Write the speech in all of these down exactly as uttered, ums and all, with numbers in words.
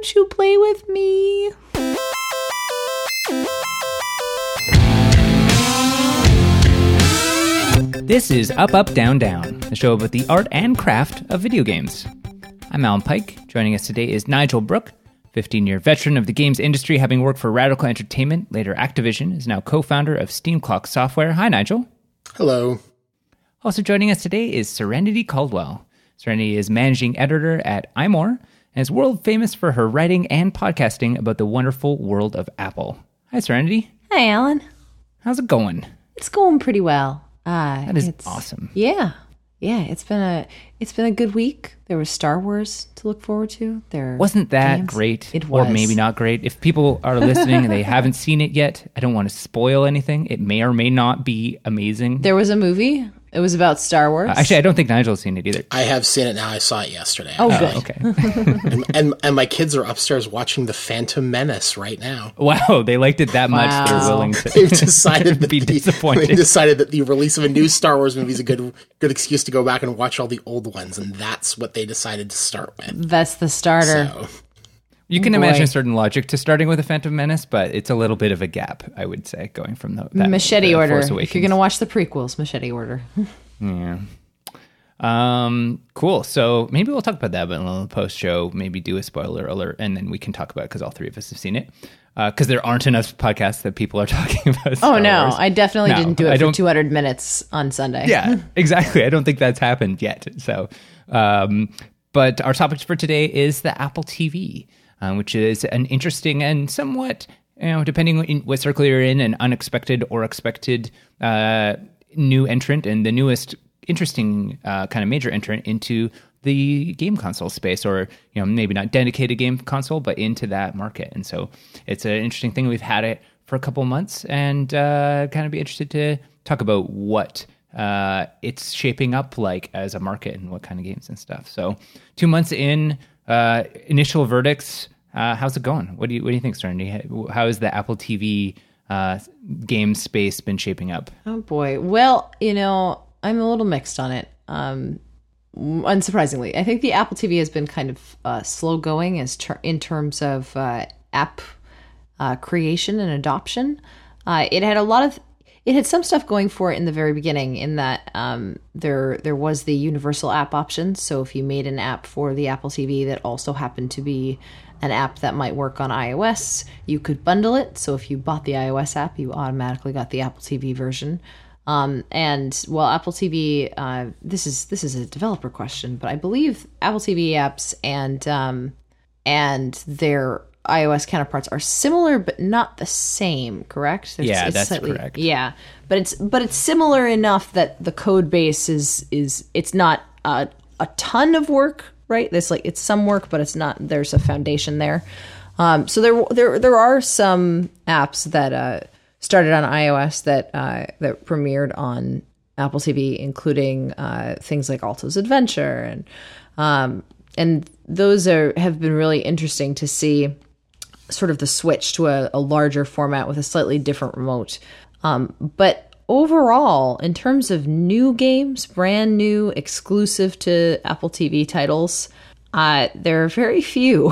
Won't you play with me? This is Up, Up, Down, Down, the show about the art and craft of video games. I'm Alan Pike. Joining us today is Nigel Brooke, fifteen-year veteran of the games industry, having worked for Radical Entertainment, later Activision, is now co-founder of Steam Clock Software. Hi, Nigel. Hello. Also joining us today is Serenity Caldwell. Serenity is managing editor at iMore and is world famous for her writing and podcasting about the wonderful world of Apple. Hi, Serenity. Hi, Alan. How's it going? It's going pretty well. Uh, That is it's, awesome. Yeah, yeah. It's been a it's been a good week. There was Star Wars to look forward to. There Wasn't that games. great? It was, or maybe not great. If people are listening and they haven't seen it yet, I don't want to spoil anything. It may or may not be amazing. There was a movie. It was about Star Wars. Uh, actually, I don't think Nigel's seen it either. I have seen it now. I saw it yesterday. Oh, actually. good. Okay. and, and and my kids are upstairs watching The Phantom Menace right now. Wow, they liked it that much. Wow. They're willing to They've decided that be the, disappointed. They decided that the release of a new Star Wars movie is a good good excuse to go back and watch all the old ones, and that's what they decided to start with. That's the starter. So, You can Boy. imagine a certain logic to starting with a Phantom Menace, but it's a little bit of a gap, I would say, going from the that, Machete the order. Force If you're going to watch the prequels, machete order. Yeah. Um. Cool. So maybe we'll talk about that, but in the post show, maybe do a spoiler alert, and then we can talk about it because all three of us have seen it. Because uh, there aren't enough podcasts that people are talking about. Star Oh no, Wars. I definitely No, didn't do I it for don't- two hundred minutes on Sunday. Yeah, exactly. I don't think that's happened yet. So, um, but our topic for today is the Apple T V, uh, which is an interesting and somewhat, you know, depending on what circle you're in, an unexpected or expected uh, new entrant, and the newest interesting uh, kind of major entrant into the game console space, or, you know, maybe not dedicated game console, but into that market. And so it's an interesting thing. We've had it for a couple months, and uh, kind of be interested to talk about what uh, it's shaping up like as a market and what kind of games and stuff. So two months in, uh, initial verdicts. Uh, how's it going? What do you what do you think, Serenity? How has the Apple T V uh, game space been shaping up? Oh boy. Well, you know, I'm a little mixed on it. Um, unsurprisingly, I think the Apple T V has been kind of uh, slow going as ter- in terms of uh, app uh, creation and adoption. Uh, it had a lot of, it had some stuff going for it in the very beginning. In that um, there there was the universal app option. So if you made an app for the Apple T V that also happened to be an app that might work on iOS, you could bundle it. So if you bought the iOS app, you automatically got the Apple T V version. Um, and while Apple T V, uh, this is this is a developer question, but I believe Apple T V apps and um, and their iOS counterparts are similar, but not the same. Correct? It's, Yeah, it's that's slightly, correct. Yeah, but it's but it's similar enough that the code base is is it's not a, a ton of work, right? There's like it's some work, but it's not. There's a foundation there. Um, so there there there are some apps that. Uh, started on iOS that uh, that premiered on Apple T V, including uh, things like Alto's Adventure, and um, and those are have been really interesting to see, sort of the switch to a, a larger format with a slightly different remote. Um, but overall, in terms of new games, brand new, exclusive to Apple T V titles, uh, there are very few.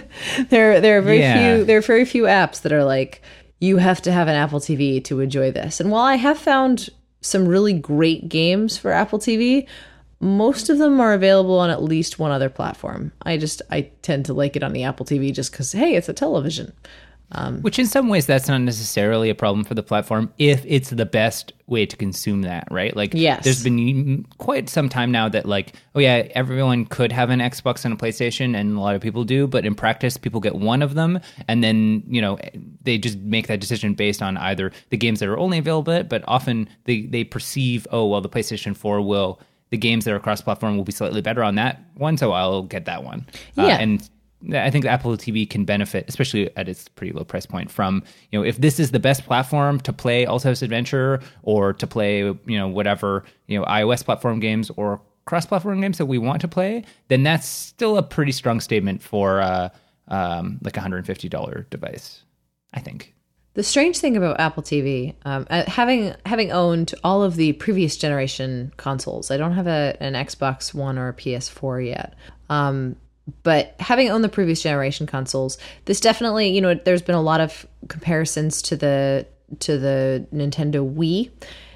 there there are very Yeah. few. There are very few apps that are like, you have to have an Apple T V to enjoy this. And while I have found some really great games for Apple T V, most of them are available on at least one other platform. I just, I tend to like it on the Apple T V just because, hey, it's a television. Um, Which in some ways, that's not necessarily a problem for the platform if it's the best way to consume that, right? Like, Yes. there's been quite some time now that, like, oh yeah, everyone could have an Xbox and a PlayStation, and a lot of people do, but in practice, people get one of them, and then, you know, they just make that decision based on either the games that are only available, but often they, they perceive, oh, well, the PlayStation four will, the games that are cross-platform will be slightly better on that one, so I'll get that one. Yeah. Uh, and I think Apple T V can benefit, especially at its pretty low price point, from, you know, if this is the best platform to play Alto's Adventure or to play, you know, whatever, you know, iOS platform games or cross-platform games that we want to play, then that's still a pretty strong statement for uh, um, like a one hundred fifty dollars device, I think. The strange thing about Apple T V, um, uh, having having owned all of the previous generation consoles, I don't have a, an Xbox One or a P S four yet. Um, but having owned the previous generation consoles, this definitely, you know, there's been a lot of comparisons to the to the Nintendo Wii,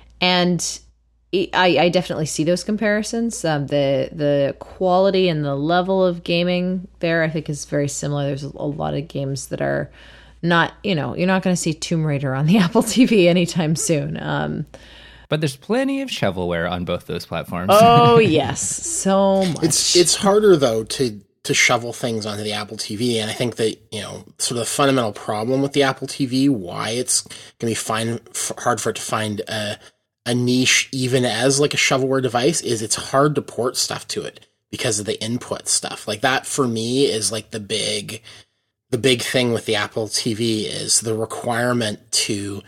and I, I definitely see those comparisons. Um, the the quality and the level of gaming there, I think, is very similar. There's a lot of games that are not, you know, you're not going to see Tomb Raider on the Apple T V anytime soon. Um, but there's plenty of shovelware on both those platforms. Oh yes, so much. It's it's harder though to to shovel things onto the Apple T V, and I think that, you know, sort of the fundamental problem with the Apple T V, why it's going to be fine, f- hard for it to find a a niche even as like a shovelware device, is it's hard to port stuff to it because of the input stuff. Like that for me is like the big, the big thing with the Apple T V is the requirement to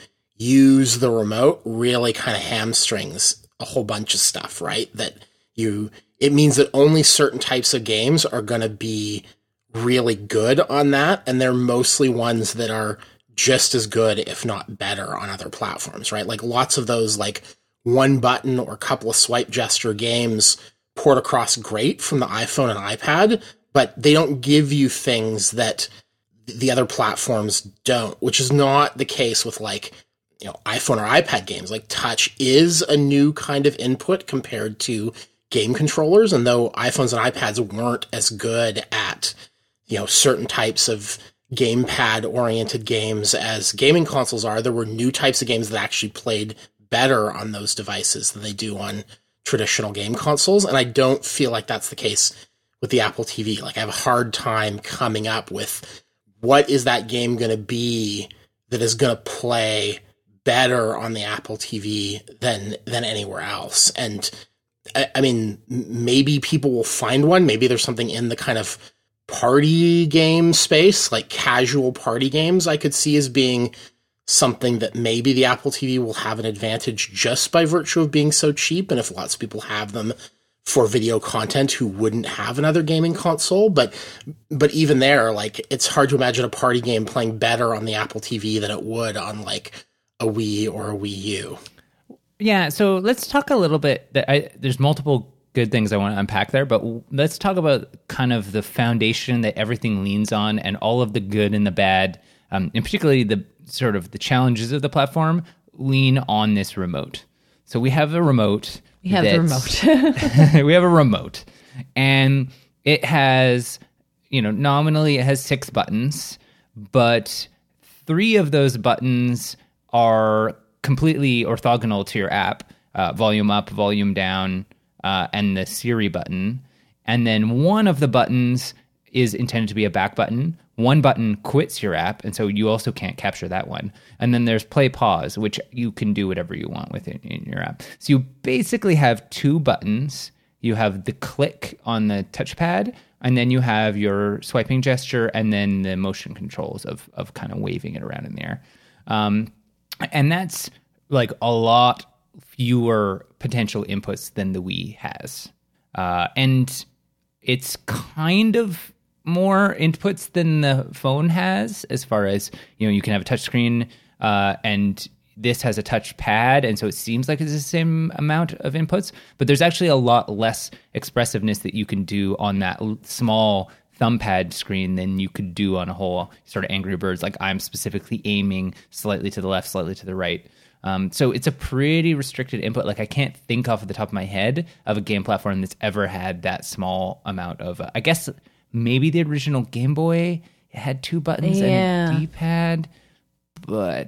use the remote really kind of hamstrings a whole bunch of stuff, right? That you, it means that only certain types of games are going to be really good on that. And they're mostly ones that are just as good, if not better, on other platforms, right? Like lots of those like one button or couple of swipe gesture games port across great from the iPhone and iPad, but they don't give you things that the other platforms don't, which is not the case with like, you know, iPhone or iPad games. Like touch is a new kind of input compared to game controllers. And though iPhones and iPads weren't as good at, you know, certain types of gamepad oriented games as gaming consoles are, there were new types of games that actually played better on those devices than they do on traditional game consoles. And I don't feel like that's the case with the Apple T V. Like I have a hard time coming up with what is that game going to be that is going to play better on the Apple T V than, than anywhere else. And I, I mean, maybe people will find one. Maybe there's something in the kind of party game space, like casual party games, I could see as being something that maybe the Apple T V will have an advantage just by virtue of being so cheap. And if lots of people have them for video content who wouldn't have another gaming console, but, but even there, like it's hard to imagine a party game playing better on the Apple T V than it would on like a Wii or a Wii U. Yeah. So let's talk a little bit. That I, there's multiple good things I want to unpack there, but let's talk about kind of the foundation that everything leans on and all of the good and the bad, um, and particularly the sort of the challenges of the platform lean on this remote. So we have a remote. We have the remote. We have a remote, and it has, you know, nominally it has six buttons, but three of those buttons are completely orthogonal to your app, uh, volume up, volume down, Uh, and the Siri button. And then one of the buttons is intended to be a back button. One button quits your app, and so you also can't capture that one. And then there's play pause, which you can do whatever you want with it in your app. So you basically have two buttons. You have the click on the touchpad, and then you have your swiping gesture, and then the motion controls of of kind of waving it around in the air. Um, and that's like a lot fewer potential inputs than the Wii has. Uh, and it's kind of more inputs than the phone has, as far as, you know, you can have a touchscreen, uh, and this has a touch pad, and so it seems like it's the same amount of inputs, but there's actually a lot less expressiveness that you can do on that l- small thumb pad screen than you could do on a whole sort of Angry Birds. Like I'm specifically aiming slightly to the left, slightly to the right. Um, so it's a pretty restricted input. Like I can't think off the top of my head of a game platform that's ever had that small amount of, uh, I guess maybe the original Game Boy had two buttons yeah. and a D-pad, but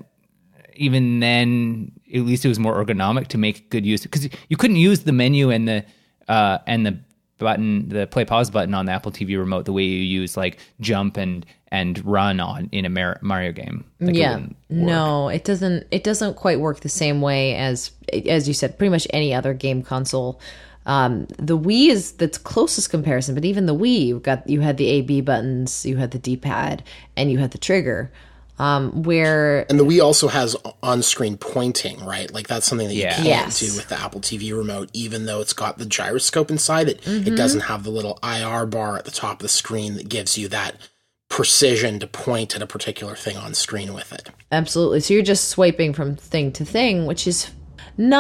even then, at least it was more ergonomic to make good use, because you couldn't use the menu and the, uh, and the button, the play pause button on the Apple T V remote the way you use like jump and and run on in a Mar- Mario game. Like yeah, it no, it doesn't. It doesn't quite work the same way as as you said. Pretty much any other game console. Um, the Wii is the closest comparison, but even the Wii, you got you had the A B buttons, you had the D pad, and you had the trigger. Um, where and the Wii also has on-screen pointing, right? Like that's something that you Yeah. can't Yes. do with the Apple T V remote, even though it's got the gyroscope inside it. Mm-hmm. It doesn't have the little I R bar at the top of the screen that gives you that precision to point at a particular thing on screen with it. absolutely, so you're just swiping from thing to thing, which is not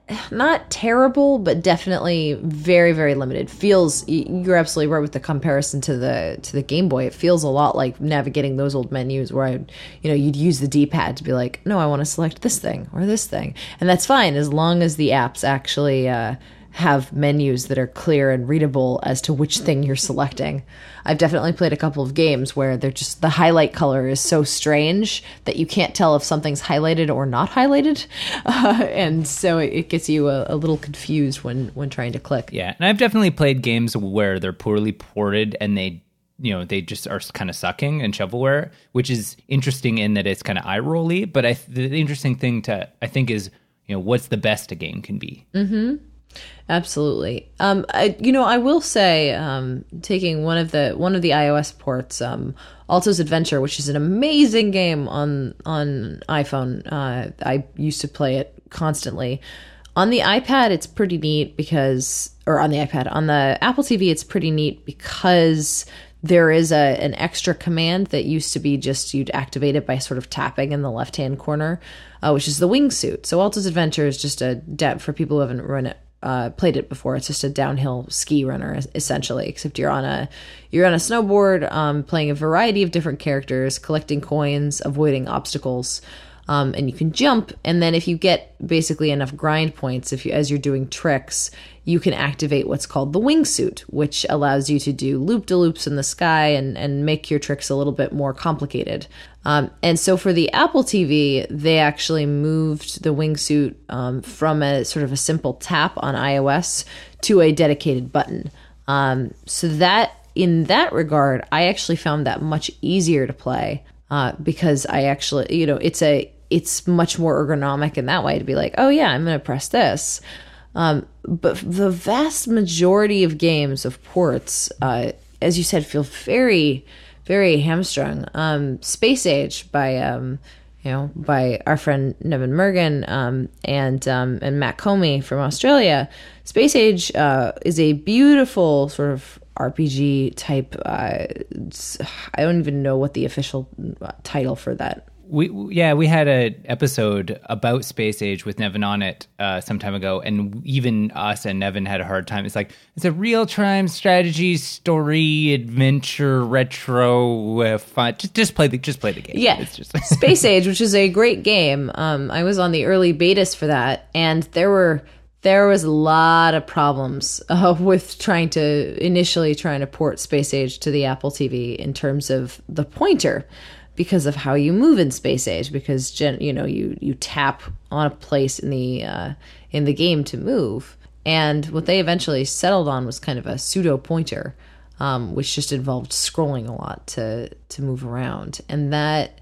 not terrible, but definitely very, very limited. Feels you're absolutely right with the comparison to the to the Game Boy. It feels a lot like navigating those old menus where I, you know, you'd use the D-pad to be like, no, I want to select this thing or this thing, and that's fine as long as the apps actually uh, have menus that are clear and readable as to which thing you're selecting. I've definitely played a couple of games where they're just the highlight color is so strange that you can't tell if something's highlighted or not highlighted, uh, and so it gets you a, a little confused when when trying to click. Yeah, and I've definitely played games where they're poorly ported and they, you know, they just are kind of sucking in shovelware, which is interesting in that it's kind of eye rolly. But I, the interesting thing to I think is, you know, what's the best a game can be. Mm-hmm. Absolutely. Um, I, you know, I will say, um, taking one of the one of the iOS ports, um, Alto's Adventure, which is an amazing game on on iPhone. Uh, I used to play it constantly. On the iPad, it's pretty neat because, or on the iPad, on the Apple T V, it's pretty neat because there is a an extra command that used to be just you'd activate it by sort of tapping in the left hand corner, uh, which is the wingsuit. So Alto's Adventure is just a depth for people who haven't run it. Uh, played it before. It's just a downhill ski runner essentially, except you're on a you're on a snowboard, um, playing a variety of different characters, collecting coins, avoiding obstacles, um, and you can jump. And then if you get basically enough grind points, if you as you're doing tricks, you can activate what's called the wingsuit, which allows you to do loop-de-loops in the sky and and make your tricks a little bit more complicated. Um, and so for the Apple T V, they actually moved the wingsuit um, from a sort of a simple tap on iOS to a dedicated button. Um, so that in that regard, I actually found that much easier to play uh, because I actually, you know, it's a it's much more ergonomic in that way to be like, oh yeah, I'm going to press this. Um, but the vast majority of games of ports, uh, as you said, feel very very hamstrung. Um, Space Age by, um, you know, by our friend Nevin Mergen um, and um, and Matt Comey from Australia. Space Age uh, is a beautiful sort of R P G type. Uh, I don't even know what the official title for that. We yeah we had an episode about Space Age with Nevin on it uh, some time ago, and even us and Nevin had a hard time. It's like it's a real-time strategy, story, adventure, retro, uh, fun. Just just play the just play the game. Yeah, it's just Space Age, which is a great game. Um, I was on the early betas for that, and there were there was a lot of problems uh, with trying to initially trying to port Space Age to the Apple T V in terms of the pointer. Because of how you move in Space Age, because gen, you know you you tap on a place in the uh, in the game to move, and what they eventually settled on was kind of a pseudo pointer, um, which just involved scrolling a lot to to move around, and that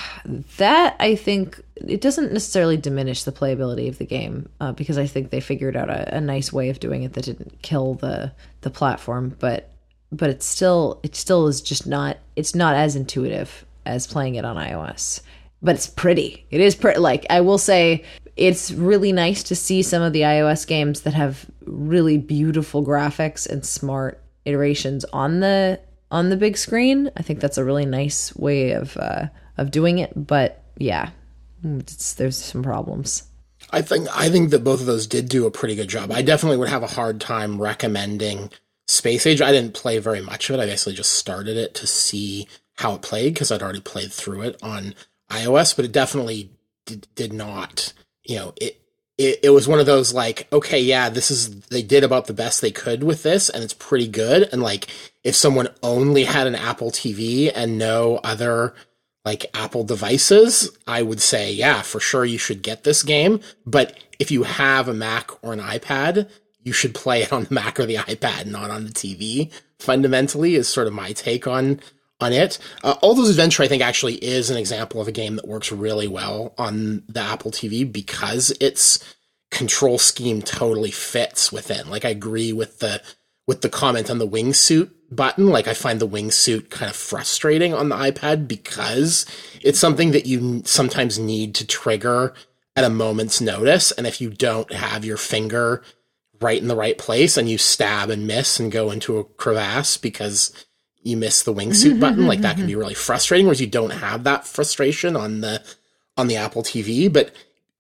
that I think it doesn't necessarily diminish the playability of the game uh, because I think they figured out a, a nice way of doing it that didn't kill the the platform, but but it's still it still is just not it's not as intuitive as playing it on iOS, but it's pretty. It is pretty. Like I will say, it's really nice to see some of the iOS games that have really beautiful graphics and smart iterations on the on the big screen. I think that's a really nice way of uh, of doing it. But yeah, it's, there's some problems. I think I think that both of those did do a pretty good job. I definitely would have a hard time recommending Space Age. I didn't play very much of it. I basically just started it to see how it played because I'd already played through it on iOS, but it definitely did, did not, you know, it, it, it was one of those like, okay, yeah, this is, they did about the best they could with this and it's pretty good. And like, if someone only had an Apple T V and no other like Apple devices, I would say, yeah, for sure you should get this game. But if you have a Mac or an iPad, you should play it on the Mac or the iPad, not on the T V. Fundamentally is sort of my take on on it. Uh, Alto's Adventure, I think, actually is an example of a game that works really well on the Apple T V because its control scheme totally fits within. Like, I agree with the with the comment on the wingsuit button. Like, I find the wingsuit kind of frustrating on the iPad because it's something that you sometimes need to trigger at a moment's notice. And if you don't have your finger right in the right place and you stab and miss and go into a crevasse because you miss the wingsuit button, like that can be really frustrating, whereas you don't have that frustration on the on the Apple T V. But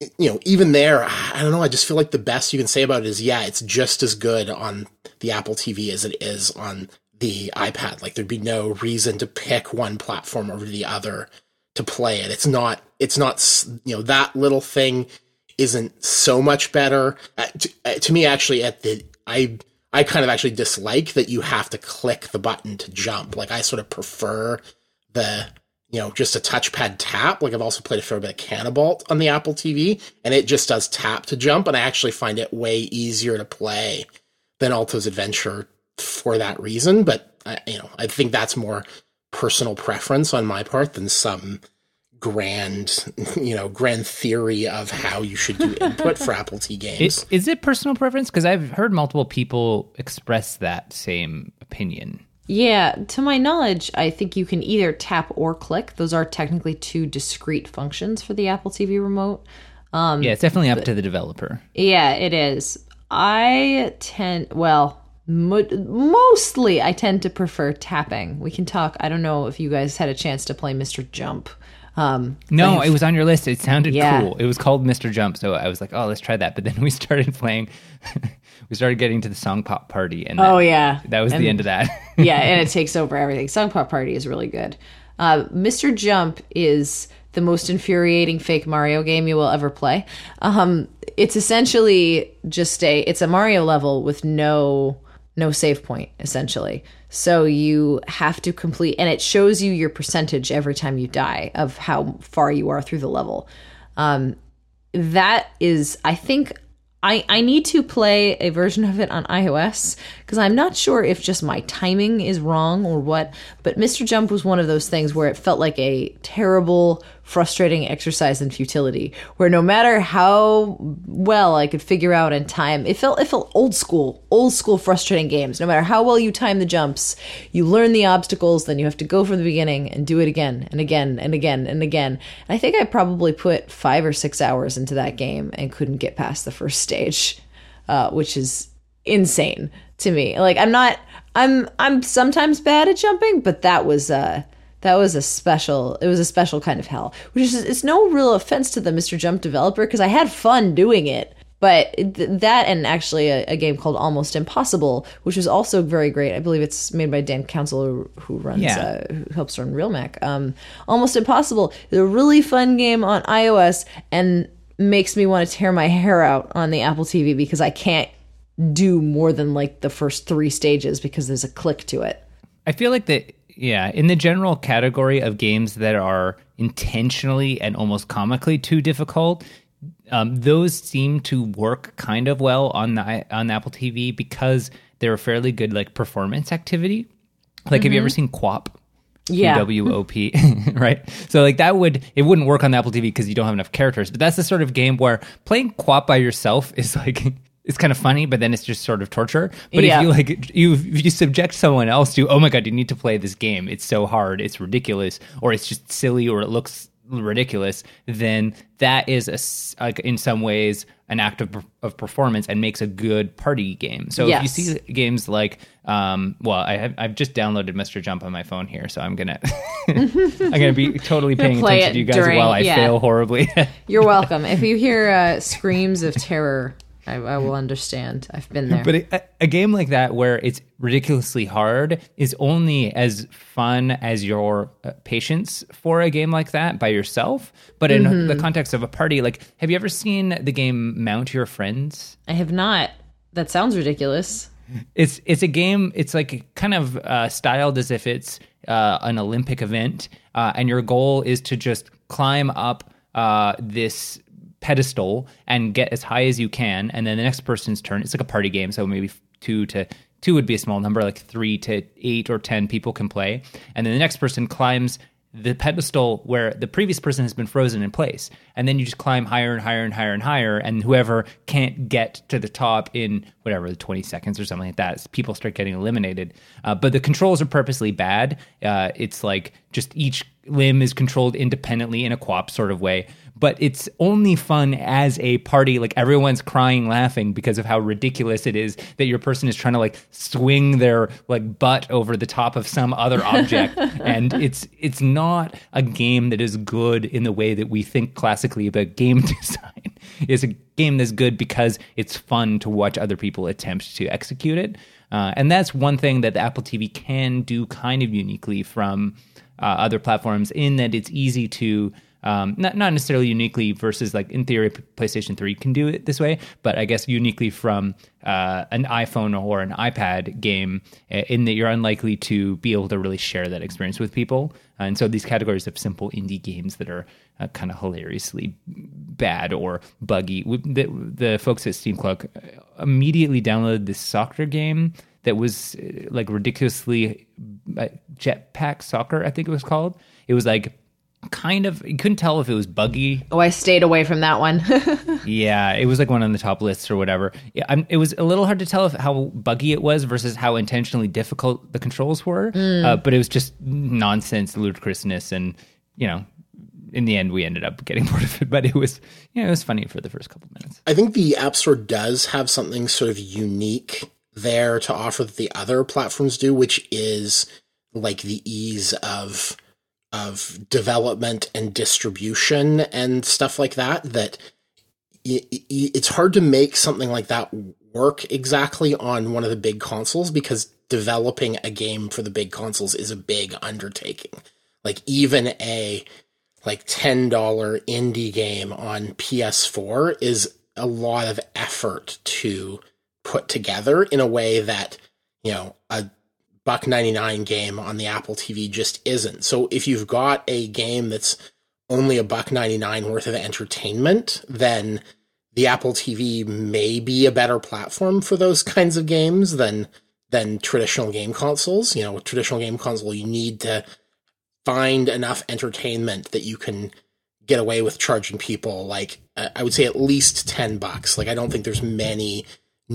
you know, even there, I don't know, I just feel like the best you can say about it is, yeah, it's just as good on the Apple T V as it is on the iPad. Like, there'd be no reason to pick one platform over the other to play it. It's not, it's not, you know, that little thing isn't so much better. Uh, to, uh, to me, actually, at the, I, I kind of actually dislike that you have to click the button to jump. Like, I sort of prefer the, you know, just a touchpad tap. Like, I've also played a fair bit of Cannibalt on the Apple T V, and it just does tap to jump, and I actually find it way easier to play than Alto's Adventure for that reason. But, I, you know, I think that's more personal preference on my part than some grand, you know, grand theory of how you should do input for Apple T games. Is, is it personal preference? Because I've heard multiple people express that same opinion. Yeah, to my knowledge, I think you can either tap or click. Those are technically two discrete functions for the Apple T V remote. Um, yeah, it's definitely up to the developer. Yeah, it is. I tend, well, mo- mostly I tend to prefer tapping. We can talk. I don't know if you guys had a chance to play Mister Jump. Um, no, it was on your list. It sounded yeah. cool. It was called Mister Jump, so I was like, "Oh, let's try that." But then we started playing. we started getting to the Song Pop Party, and oh that, yeah, that was and, the end of that. yeah, and it takes over everything. Song Pop Party is really good. Uh, Mister Jump is the most infuriating fake Mario game you will ever play. Um, it's essentially just a it's a Mario level with no no save point, essentially. So you have to complete, and it shows you your percentage every time you die of how far you are through the level. Um, that is, I think, I, I need to play a version of it on iOS because I'm not sure if just my timing is wrong or what, but Mister Jump was one of those things where it felt like a terrible, frustrating exercise in futility, where no matter how well I could figure out in time, it felt it felt old school, old school frustrating games. No matter how well you time the jumps, you learn the obstacles, then you have to go from the beginning and do it again and again and again and again. And I think I probably put five or six hours into that game and couldn't get past the first stage, uh, which is insane to me. Like, I'm not, I'm, I'm sometimes bad at jumping, but that was, uh, That was a special, it was a special kind of hell, which is, it's no real offense to the Mister Jump developer because I had fun doing it. But th- that and actually a, a game called Almost Impossible, which was also very great. I believe it's made by Dan Council, who, who runs, yeah. uh, who helps run Real Mac. Um, Almost Impossible is a really fun game on iOS and makes me want to tear my hair out on the Apple T V because I can't do more than like the first three stages because there's a click to it. I feel like that. Yeah, in the general category of games that are intentionally and almost comically too difficult, um, those seem to work kind of well on the on Apple T V because they're a fairly good like performance activity. Like, mm-hmm. have you ever seen QWOP? Yeah. Q W O P, right? So like that would, it wouldn't work on the Apple T V because you don't have enough characters. But that's the sort of game where playing QWOP by yourself is like... It's kind of funny, but then it's just sort of torture. But yeah. if you like, you if you subject someone else to, oh my god, you need to play this game. It's so hard, it's ridiculous, or it's just silly, or it looks ridiculous. Then that is a, like in some ways an act of, of performance and makes a good party game. So yes. if you see games like, um, well, I have I've just downloaded Mister Jump on my phone here, so I'm gonna I'm gonna be totally paying attention to you guys during, while I yeah. fail horribly. You're welcome. If you hear uh, screams of terror, I, I will understand. I've been there. But a, a game like that where it's ridiculously hard is only as fun as your uh, patience for a game like that by yourself. But in mm-hmm. the context of a party, like, have you ever seen the game Mount Your Friends? I have not. That sounds ridiculous. It's it's a game, it's like kind of uh, styled as if it's uh, an Olympic event. Uh, and your goal is to just climb up uh, this pedestal and get as high as you can, and then the next person's turn. It's like a party game, so maybe two to two would be a small number, like three to eight or ten people can play, and then the next person climbs the pedestal where the previous person has been frozen in place, and then you just climb higher and higher and higher and higher, and whoever can't get to the top in whatever twenty seconds or something like that, people start getting eliminated. Uh, but the controls are purposely bad. Uh, it's like just each limb is controlled independently in a QWOP sort of way. But it's only fun as a party. Like, everyone's crying, laughing because of how ridiculous it is that your person is trying to like swing their like butt over the top of some other object. And it's it's not a game that is good in the way that we think classically about game design. is a game that's good because it's fun to watch other people attempt to execute it. Uh, and that's one thing that the Apple T V can do kind of uniquely from uh, other platforms, in that it's easy to, um, not, not necessarily uniquely versus, like, in theory, PlayStation three can do it this way, but I guess uniquely from uh, an iPhone or an iPad game, in that you're unlikely to be able to really share that experience with people. And so these categories of simple indie games that are uh, kind of hilariously bad or buggy. The, the folks at Steam Clock immediately downloaded this soccer game that was uh, like ridiculously uh, Jetpack Soccer, I think it was called. It was like kind of, you couldn't tell if it was buggy. Oh, I stayed away from that one. Yeah, it was like one on the top lists or whatever. Yeah, I'm, it was a little hard to tell if how buggy it was versus how intentionally difficult the controls were. Mm. Uh, but it was just nonsense, ludicrousness, and, you know, in the end, we ended up getting bored of it. But it was, you know, it was funny for the first couple of minutes. I think the App Store does have something sort of unique there to offer that the other platforms do, which is like the ease of of development and distribution and stuff like that, that it's hard to make something like that work exactly on one of the big consoles, because developing a game for the big consoles is a big undertaking. Like, even a like ten dollar indie game on P S four is a lot of effort to put together in a way that, you know, a buck ninety-nine game on the Apple T V just isn't. So if you've got a game that's only a buck ninety-nine worth of entertainment, then the Apple T V may be a better platform for those kinds of games than than traditional game consoles. You know, with traditional game console, you need to find enough entertainment that you can get away with charging people, like, uh, I would say at least ten bucks. Like, I don't think there's many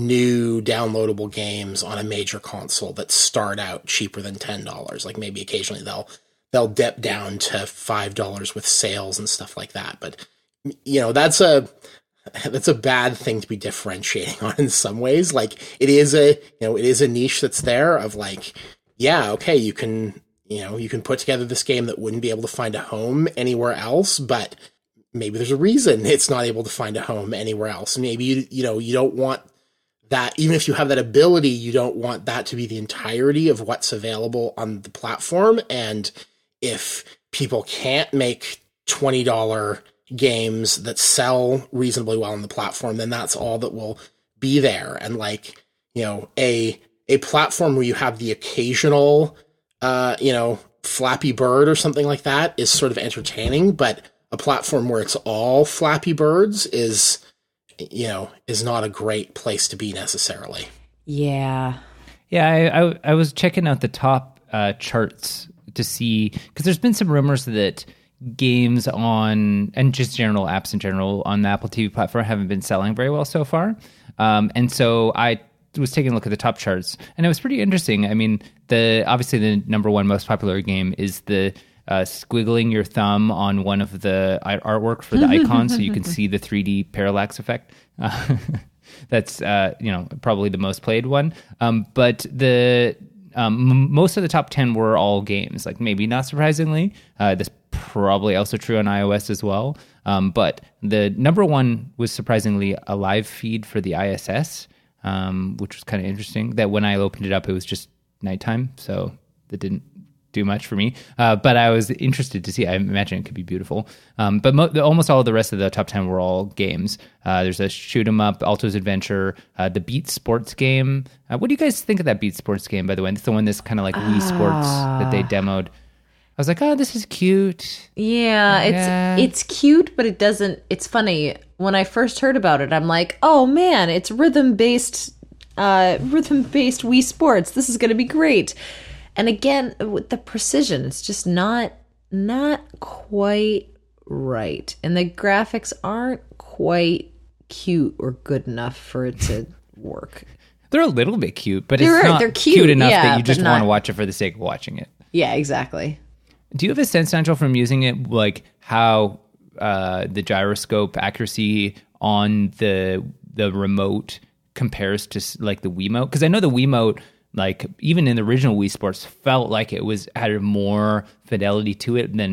new downloadable games on a major console that start out cheaper than ten dollars. Like, maybe occasionally they'll they'll dip down to five dollars with sales and stuff like that. But, you know, that's a that's a bad thing to be differentiating on in some ways. Like, it is a, you know, it is a niche that's there of, like, yeah, okay, you can, you know, you can put together this game that wouldn't be able to find a home anywhere else, but maybe there's a reason it's not able to find a home anywhere else. Maybe, you, you know, you don't want that, even if you have that ability, you don't want that to be the entirety of what's available on the platform. And if people can't make twenty dollar games that sell reasonably well on the platform, then that's all that will be there. And, like, you know, a a platform where you have the occasional, uh, you know, Flappy Bird or something like that is sort of entertaining, but a platform where it's all Flappy Birds is, you know, is not a great place to be necessarily. Yeah. Yeah, I, I, I was checking out the top uh, charts to see, because there's been some rumors that games on, and just general apps in general on the Apple T V platform haven't been selling very well so far. Um, and so I was taking a look at the top charts, and it was pretty interesting. I mean, the obviously the number one most popular game is the Uh, squiggling your thumb on one of the artwork for the icon so you can see the three D parallax effect. Uh, that's, uh, you know, probably the most played one. Um, but the um, m- most of the top ten were all games, like, maybe not surprisingly. Uh, that's probably also true on iOS as well. Um, but the number one was surprisingly a live feed for the I S S, um, which was kind of interesting. That when I opened it up, it was just nighttime, so that didn't do much for me, uh, but I was interested to see. I imagine it could be beautiful. Um, but mo- almost all of the rest of the top ten were all games. Uh, there's a shoot 'em up, Alto's Adventure, uh, the Beat Sports game. Uh, what do you guys think of that Beat Sports game, by the way? It's the one that's kind of like Wii Sports that they demoed. I was like, oh, this is cute. Yeah, it's Yeah. it's cute, but it doesn't. It's funny. When I first heard about it, I'm like, oh man, it's rhythm based, uh, rhythm based Wii Sports. This is going to be great. And again, with the precision, it's just not not quite right. And the graphics aren't quite cute or good enough for it to work. They're a little bit cute, but They're- it's not they're cute, cute, enough yeah, that you but just not- want to watch it for the sake of watching it. Yeah, exactly. Do you have a sense, Nigel, from using it, like how uh, the gyroscope accuracy on the the remote compares to like the Wiimote? Because I know the Wiimote, like even in the original Wii Sports, felt like it was had more fidelity to it than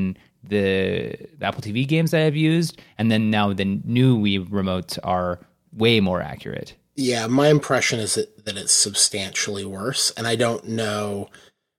the, the Apple T V games that I've used, and then now the new Wii remotes are way more accurate. Yeah, my impression is that, that it's substantially worse, and I don't know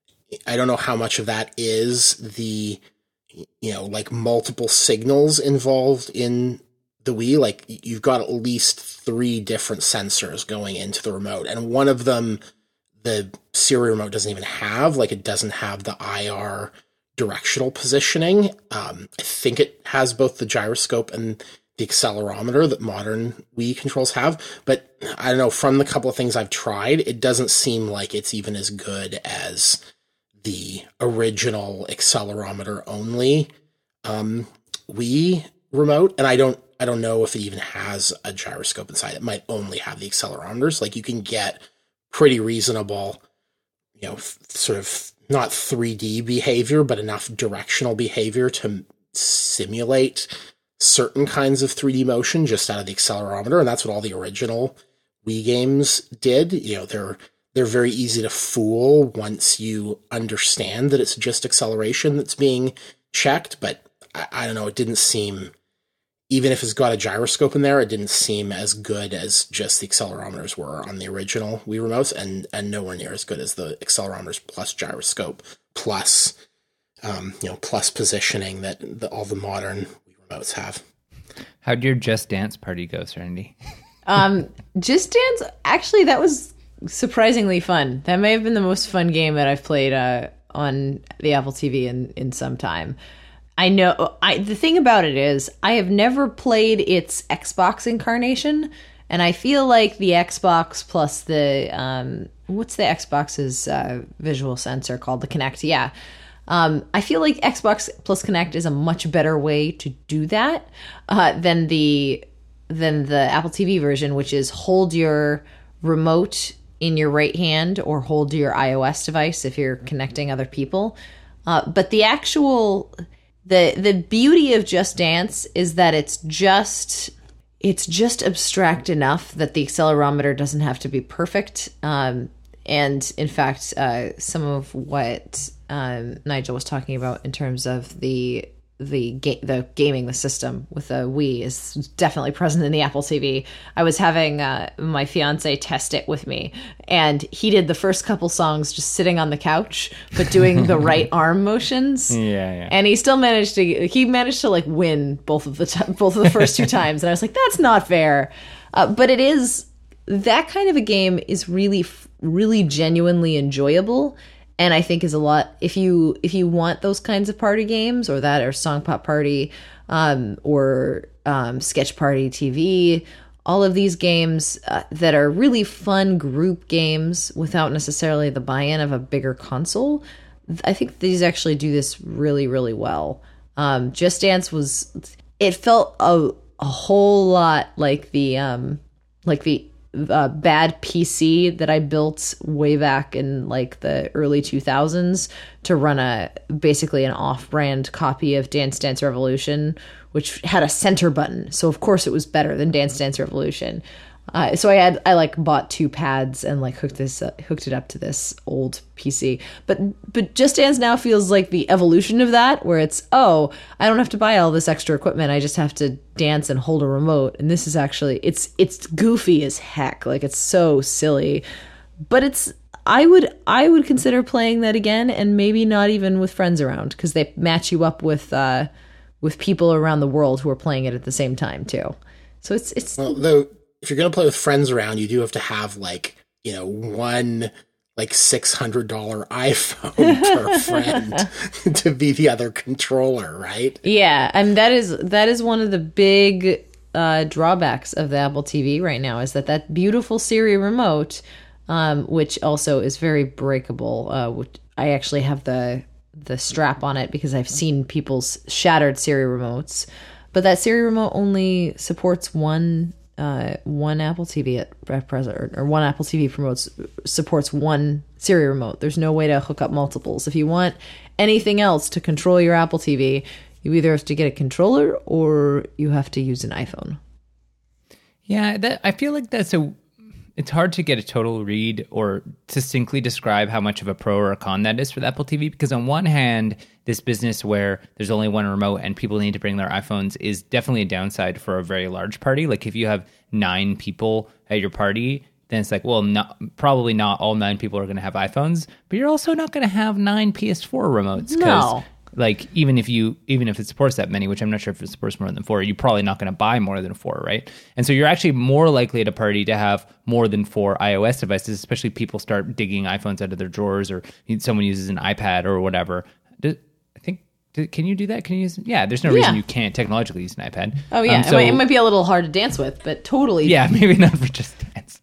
I don't know how much of that is the, you know, like multiple signals involved in the Wii. Like, you've got at least three different sensors going into the remote, and one of them the Siri remote doesn't even have. Like, it doesn't have the I R directional positioning. Um, I think it has both the gyroscope and the accelerometer that modern Wii controls have, but I don't know, from the couple of things I've tried, it doesn't seem like it's even as good as the original accelerometer only um, Wii remote. And I don't, I don't know if it even has a gyroscope inside. It might only have the accelerometers. Like, you can get pretty reasonable, you know, f- sort of not three D behavior, but enough directional behavior to simulate certain kinds of three D motion just out of the accelerometer. And that's what all the original Wii games did. You know, they're, they're very easy to fool once you understand that it's just acceleration that's being checked. But I, I don't know, it didn't seem, even if it's got a gyroscope in there, it didn't seem as good as just the accelerometers were on the original Wii remotes, and, and nowhere near as good as the accelerometers plus gyroscope plus, um, you know, plus positioning that the, all the modern Wii remotes have. How'd your Just Dance party go, Serenity? um, Just Dance, actually, that was surprisingly fun. That may have been the most fun game that I've played uh, on the Apple T V in, in some time. I know, I the thing about it is, I have never played its Xbox incarnation, and I feel like the Xbox plus the, um, what's the Xbox's uh, visual sensor called? The Kinect, yeah. Um, I feel like Xbox plus Kinect is a much better way to do that uh, than the than the Apple T V version, which is hold your remote in your right hand or hold your iOS device if you're connecting other people. Uh, but the actual... The the beauty of Just Dance is that it's just it's just abstract enough that the accelerometer doesn't have to be perfect. Um, and in fact, uh, some of what um, Nigel was talking about in terms of the the ga- the gaming the system with the Wii is definitely present in the Apple T V. I was having uh, my fiance test it with me, and he did the first couple songs just sitting on the couch, but doing the right arm motions. Yeah, yeah. And he still managed to he managed to like win both of the t- both of the first two times, and I was like, that's not fair. Uh, but it is, that kind of a game is really really genuinely enjoyable. And I think is a lot, if you if you want those kinds of party games, or that, or Song Pop Party, um, or um, Sketch Party T V, all of these games uh, that are really fun group games without necessarily the buy-in of a bigger console, I think these actually do this really, really well. Um, Just Dance was, it felt a, a whole lot like the um, like the Uh, bad P C that I built way back in like the early two thousands to run a basically an off-brand copy of Dance Dance Revolution, which had a center button. So of course it was better than Dance Dance Revolution. Uh, so I had I like bought two pads and like hooked this uh, hooked it up to this old P C. But but Just Dance now feels like the evolution of that, where it's, oh, I don't have to buy all this extra equipment. I just have to dance and hold a remote. And this is actually, it's it's goofy as heck. Like, it's so silly. But it's I would I would consider playing that again, and maybe not even with friends around, because they match you up with uh, with people around the world who are playing it at the same time too. So it's it's well, though, if you're going to play with friends around, you do have to have, like, you know, one, like, six hundred dollars iPhone per friend to be the other controller, right? Yeah, and that is that is one of the big uh, drawbacks of the Apple T V right now, is that that beautiful Siri remote, um, which also is very breakable. Uh, which I actually have the the strap on it because I've seen people's shattered Siri remotes, but that Siri remote only supports one. Uh, one Apple T V at present, or, or one Apple T V promotes supports one Siri remote. There's no way to hook up multiples. If you want anything else to control your Apple T V, you either have to get a controller or you have to use an iPhone. Yeah, that I feel like that's a it's hard to get a total read or succinctly describe how much of a pro or a con that is for the Apple T V, because on one hand, this business where there's only one remote and people need to bring their iPhones is definitely a downside for a very large party. Like if you have nine people at your party, then it's like, well, not, probably not all nine people are going to have iPhones, but you're also not going to have nine P S four remotes. No. Like even if you even if it supports that many, which I'm not sure if it supports more than four, you're probably not going to buy more than four, right? And so you're actually more likely at a party to have more than four iOS devices, especially people start digging iPhones out of their drawers, or someone uses an iPad or whatever. Do, I think do, can you do that? Can you use? Yeah, there's no reason Yeah. you can't technologically use an iPad. Oh yeah, Um, it, might, it might be a little hard to dance with, but totally. yeah, maybe not for just dance.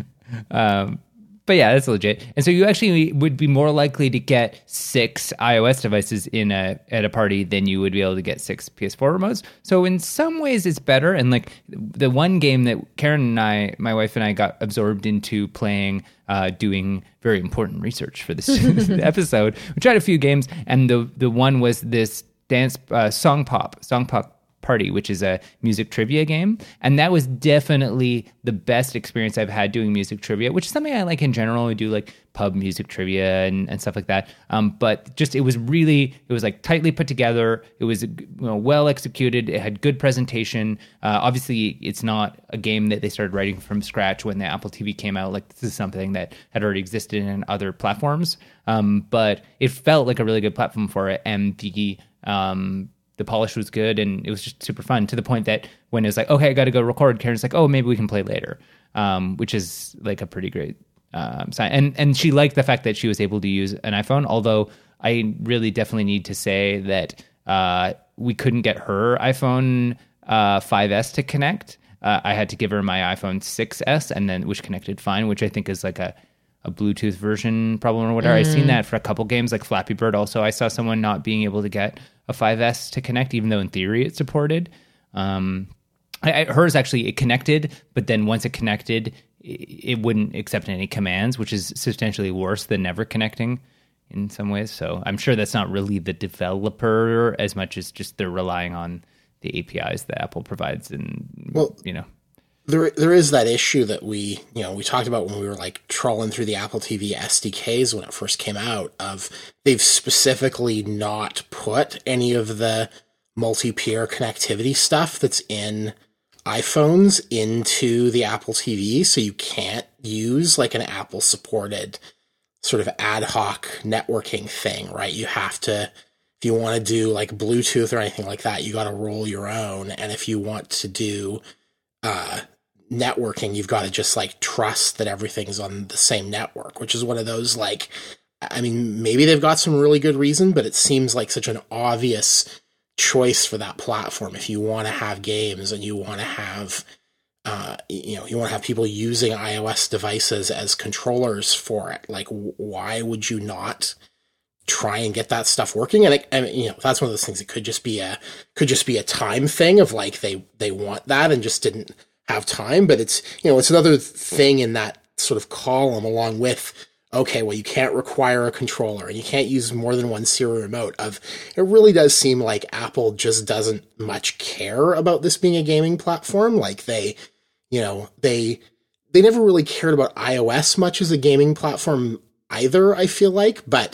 Um, but yeah, that's legit. And so you actually would be more likely to get six iOS devices in a at a party than you would be able to get six P S four remotes. So in some ways it's better. And like the one game that Karen and I, my wife and I, got absorbed into playing, uh, doing very important research for this episode. We tried a few games, and the the one was this dance uh, song pop song pop. Party, which is a music trivia game, and that was definitely the best experience I've had doing music trivia, which is something I like in general. We do like pub music trivia and, and stuff like that. Um, but just it was really, it was like tightly put together. It was, you know, well executed. It had good presentation. Uh, obviously, it's not a game that they started writing from scratch when the Apple T V came out. Like this is something that had already existed in other platforms, um, but it felt like a really good platform for it, and the um, the polish was good, and it was just super fun, to the point that when it was like, okay, I got to go record, Karen's like, oh, maybe we can play later, um, which is like a pretty great um, sign. And and she liked the fact that she was able to use an iPhone, although I really definitely need to say that uh, we couldn't get her iPhone uh, five S to connect. Uh, I had to give her my iPhone six S, and then which connected fine, which I think is like a a Bluetooth version problem or whatever. Mm. I've seen that for a couple games, like Flappy Bird. Also, I saw someone not being able to get a five S to connect, even though in theory it supported. Um, I, I, hers actually, it connected, but then once it connected, it, it wouldn't accept any commands, which is substantially worse than never connecting in some ways. So I'm sure that's not really the developer as much as just they're relying on the A P Is that Apple provides, and well, you know. There, there is that issue that we, you know, we talked about when we were like trawling through the Apple T V S D Ks when it first came out, of they've specifically not put any of the multi-peer connectivity stuff that's in iPhones into the Apple T V. So you can't use like an Apple supported sort of ad hoc networking thing, right? You have to, if you want to do like Bluetooth or anything like that, you got to roll your own. And if you want to do, uh, networking, you've got to just like trust that everything's on the same network, which is one of those, like, I mean, maybe they've got some really good reason, but it seems like such an obvious choice for that platform. If you want to have games and you want to have, uh, you know, you want to have people using iOS devices as controllers for it, like, why would you not try and get that stuff working? And, it, and you know, that's one of those things. It could just be a, could just be a time thing of like, they, they want that and just didn't have time. But it's, you know, it's another thing in that sort of column, along with, okay, well, you can't require a controller and you can't use more than one serial remote. Of, it really does seem like Apple just doesn't much care about this being a gaming platform. Like they, you know, they, they never really cared about iOS much as a gaming platform either, I feel like, but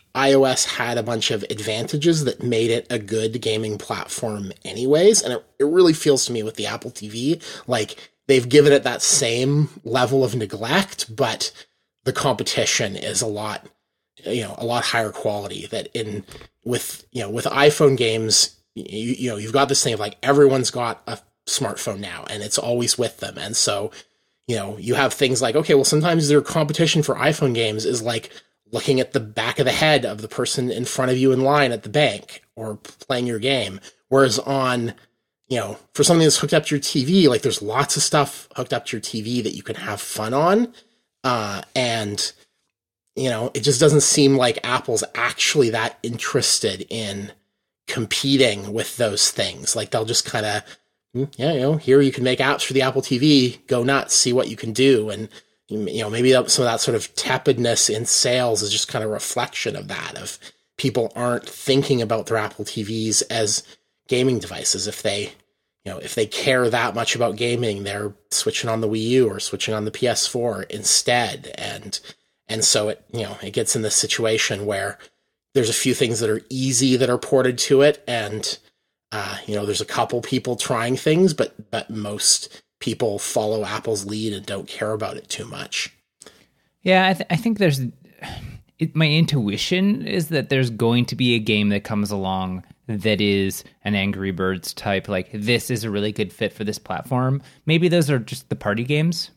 iOS had a bunch of advantages that made it a good gaming platform anyways. And it, it really feels to me with the Apple T V, like they've given it that same level of neglect, but the competition is a lot, you know, a lot higher quality. That in with, you know, with iPhone games, you, you know, you've got this thing of like, everyone's got a smartphone now and it's always with them. And so, you know, you have things like, okay, well, sometimes their competition for iPhone games is like looking at the back of the head of the person in front of you in line at the bank or playing your game. Whereas on, you know, for something that's hooked up to your T V, like there's lots of stuff hooked up to your T V that you can have fun on. Uh, and, you know, it just doesn't seem like Apple's actually that interested in competing with those things. Like they'll just kind of, yeah, you know, here you can make apps for the Apple T V, go nuts, see what you can do. And, you know, maybe some of that sort of tepidness in sales is just kind of a reflection of that, of people aren't thinking about their Apple T Vs as gaming devices. If they, you know, if they care that much about gaming, they're switching on the Wii U or switching on the P S four instead. And, and so it, you know, it gets in this situation where there's a few things that are easy that are ported to it. And, uh, you know, there's a couple people trying things, but, but most people follow Apple's lead and don't care about it too much. Yeah, I, th- I think there's, it, my intuition is that there's going to be a game that comes along that is an Angry Birds type, like this is a really good fit for this platform. Maybe those are just the party games.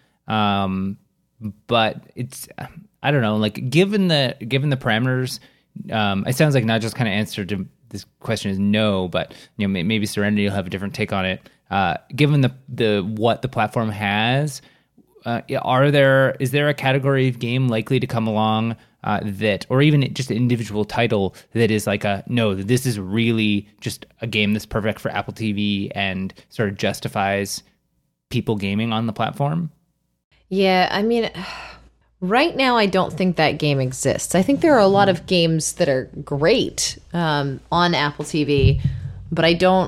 Um, but it's, I don't know, like given the, given the parameters, um, it sounds like not just kind of answer to this question is no, but you know, maybe Serenity will have a different take on it. Uh, given the, the, what the platform has, uh, are there, is there a category of game likely to come along Uh, that, or even just an individual title that is like a, no, this is really just a game that's perfect for Apple T V and sort of justifies people gaming on the platform? Yeah, I mean, right now I don't think that game exists. I think there are a lot of games that are great um, on Apple T V, but I don't,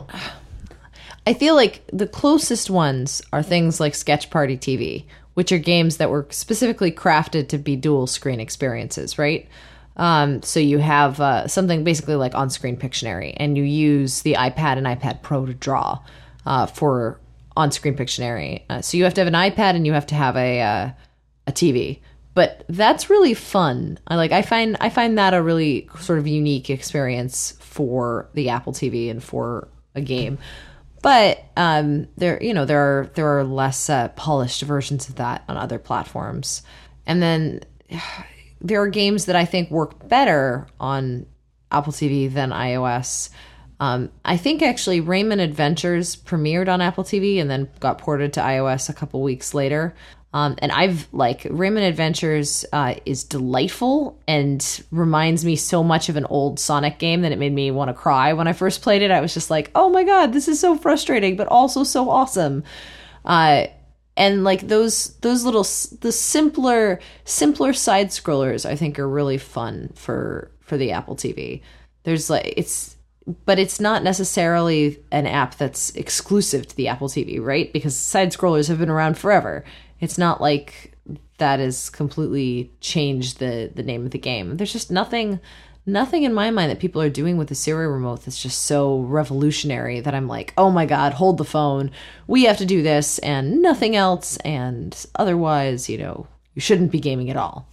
I feel like the closest ones are things like Sketch Party T V, which are games that were specifically crafted to be dual screen experiences, right? Um, so you have uh, something basically like on-screen Pictionary, and you use the iPad and iPad Pro to draw uh, for on-screen Pictionary. Uh, so you have to have an iPad and you have to have a uh, a T V. But that's really fun. I like. I find I find that a really sort of unique experience for the Apple T V and for a game. But um, there, you know, there are there are less uh, polished versions of that on other platforms, and then there are games that I think work better on Apple T V than iOS. Um, I think actually Rayman Adventures premiered on Apple T V and then got ported to iOS a couple weeks later. Um, and I've like Rayman Adventures uh, is delightful and reminds me so much of an old Sonic game that it made me want to cry when I first played it. I was just like, oh my God, this is so frustrating, but also so awesome. Uh, and like those those little the simpler simpler side scrollers, I think are really fun for for the Apple T V. There's like it's. But it's not necessarily an app that's exclusive to the Apple T V, right? Because side scrollers have been around forever. It's not like that has completely changed the, the name of the game. There's just nothing nothing in my mind that people are doing with the Siri remote that's just so revolutionary that I'm like, oh my God, hold the phone. We have to do this and nothing else. And otherwise, you know, you shouldn't be gaming at all.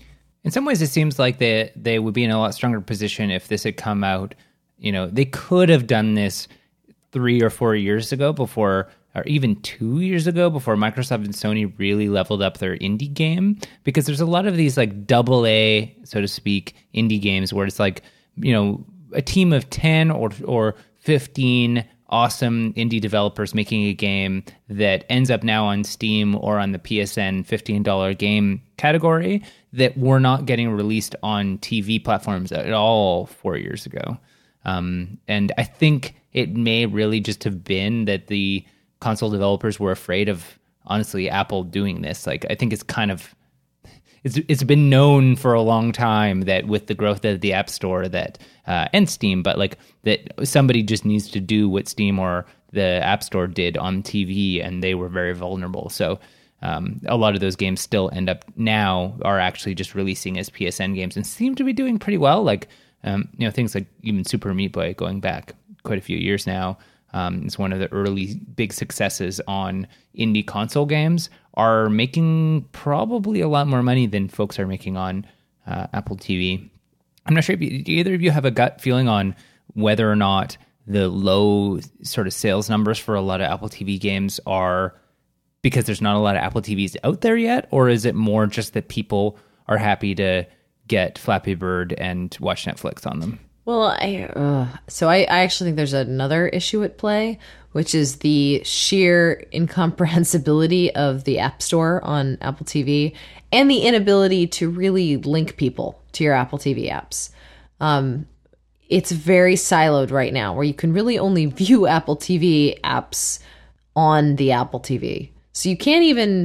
In some ways, it seems like they, they would be in a lot stronger position if this had come out. You know, they could have done this three or four years ago before, or even two years ago before Microsoft and Sony really leveled up their indie game. Because there's a lot of these like double A, so to speak, indie games where it's like, you know, a team of ten or or fifteen awesome indie developers making a game that ends up now on Steam or on the P S N fifteen dollars game category that were not getting released on T V platforms at all four years ago. Um, and I think it may really just have been that the console developers were afraid of, honestly, Apple doing this. Like, I think it's kind of, it's it's been known for a long time that with the growth of the App Store that, uh, and Steam, but like that somebody just needs to do what Steam or the App Store did on T V, and they were very vulnerable. So um, a lot of those games still end up now are actually just releasing as P S N games and seem to be doing pretty well. Like, Um, you know, things like even Super Meat Boy going back quite a few years now. Um, it's one of the early big successes on indie console games, are making probably a lot more money than folks are making on uh, Apple T V. I'm not sure if you, do either of you have a gut feeling on whether or not the low sort of sales numbers for a lot of Apple T V games are because there's not a lot of Apple T Vs out there yet, or is it more just that people are happy to get Flappy Bird and watch Netflix on them? Well, I uh, so I, I actually think there's another issue at play, which is the sheer incomprehensibility of the App Store on Apple T V and the inability to really link people to your Apple T V apps. Um, it's very siloed right now, where you can really only view Apple T V apps on the Apple T V. So you can't even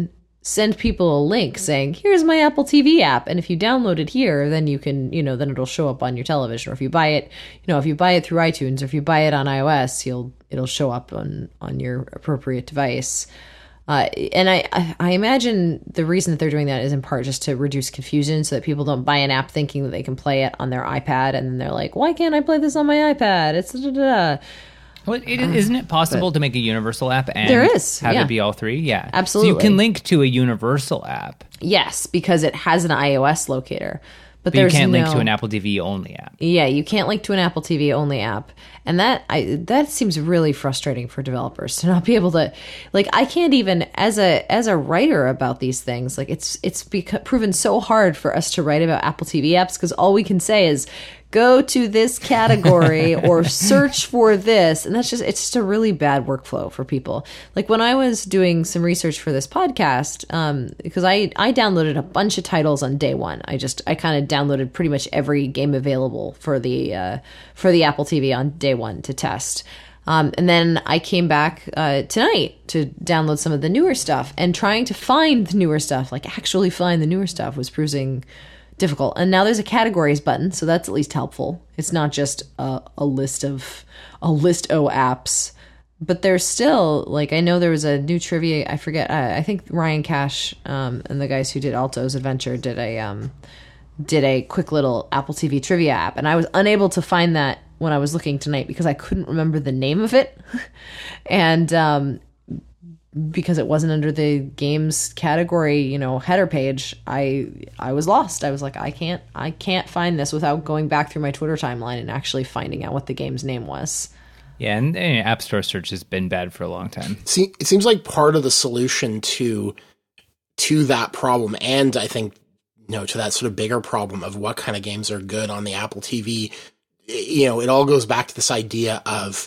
send people a link saying, here's my Apple T V app. And if you download it here, then you can, you know, then it'll show up on your television. Or if you buy it, you know, if you buy it through iTunes, or if you buy it on iOS, you'll, it'll show up on, on your appropriate device. Uh, and I, I, I imagine the reason that they're doing that is in part just to reduce confusion so that people don't buy an app thinking that they can play it on their iPad. And then they're like, why can't I play this on my iPad? It's da, da, da. Well, it, isn't it possible to make a universal app and there is, have yeah. it be all three? Yeah, absolutely. So you can link to a universal app. Yes, because it has an iOS locator. But, but you there's can't no, link to an Apple T V only app. Yeah, you can't link to an Apple T V only app. And that I that seems really frustrating for developers to not be able to, like, I can't even, as a as a writer about these things, like it's it's beca- proven so hard for us to write about Apple T V apps because all we can say is go to this category or search for this. And that's just, it's just a really bad workflow for people. Like when I was doing some research for this podcast, um, because I, I downloaded a bunch of titles on day one. I just, I kind of downloaded pretty much every game available for the, uh, for the Apple T V on day one to test. Um, and then I came back uh, tonight to download some of the newer stuff, and trying to find the newer stuff, like actually find the newer stuff, was proving difficult. And now there's a categories button, so that's at least helpful. It's not just a, a list of a list o apps, but there's still, like, I know there was a new trivia. I forget. I, I think Ryan Cash um, and the guys who did Alto's Adventure did a um, did a quick little Apple T V trivia app, and I was unable to find that when I was looking tonight because I couldn't remember the name of it, and um, because it wasn't under the games category, you know, header page, I I was lost. I was like, I can't I can't find this without going back through my Twitter timeline and actually finding out what the game's name was. Yeah, and, and App Store search has been bad for a long time. See, it seems like part of the solution to to that problem, and I think, you know, to that sort of bigger problem of what kind of games are good on the Apple T V, you know, it all goes back to this idea of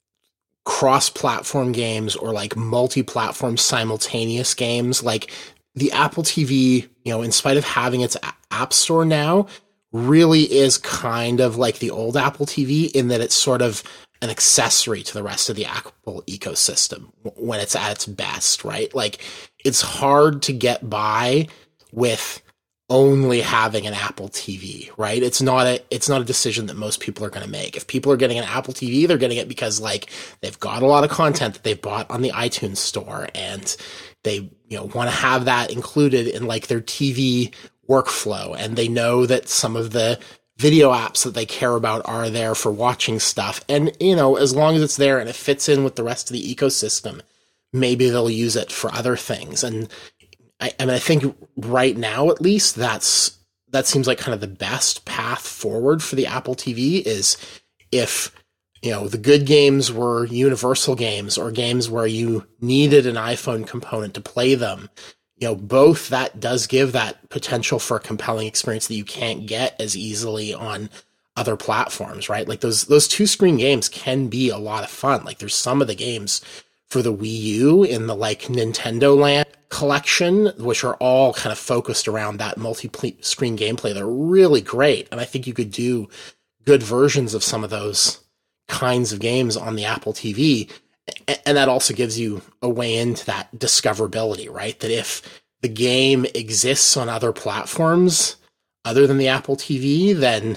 cross-platform games or like multi-platform simultaneous games. Like the Apple T V, you know, in spite of having its app store now, really is kind of like the old Apple T V in that it's sort of an accessory to the rest of the Apple ecosystem when it's at its best, right? Like it's hard to get by with only having an Apple T V, right? It's not a, it's not a decision that most people are going to make. If people are getting an Apple T V, they're getting it because like they've got a lot of content that they've bought on the iTunes store and they, you know, want to have that included in like their T V workflow. And they know that some of the video apps that they care about are there for watching stuff. And, you know, as long as it's there and it fits in with the rest of the ecosystem, maybe they'll use it for other things. And I, I mean, I think right now, at least, that's that seems like kind of the best path forward for the Apple T V is if, you know, the good games were universal games or games where you needed an iPhone component to play them. You know, both that does give that potential for a compelling experience that you can't get as easily on other platforms, right? Like those those two screen games can be a lot of fun. Like there's some of the games for the Wii U in the like Nintendo Land collection, which are all kind of focused around that multi-screen gameplay. They're really great. And I think you could do good versions of some of those kinds of games on the Apple T V. And that also gives you a way into that discoverability, right? That if the game exists on other platforms other than the Apple T V, then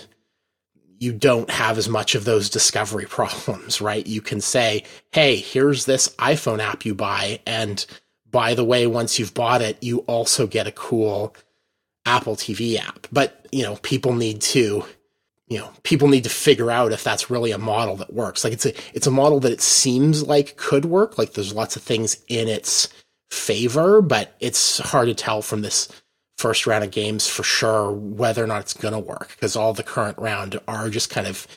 you don't have as much of those discovery problems, right? You can say, hey, here's this iPhone app you buy. And by the way, once you've bought it, you also get a cool Apple T V app. But, you know, people need to, you know, people need to figure out if that's really a model that works. Like it's a, it's a model that it seems like could work. Like there's lots of things in its favor, but it's hard to tell from this first round of games for sure whether or not it's going to work, because all the current round are just kind of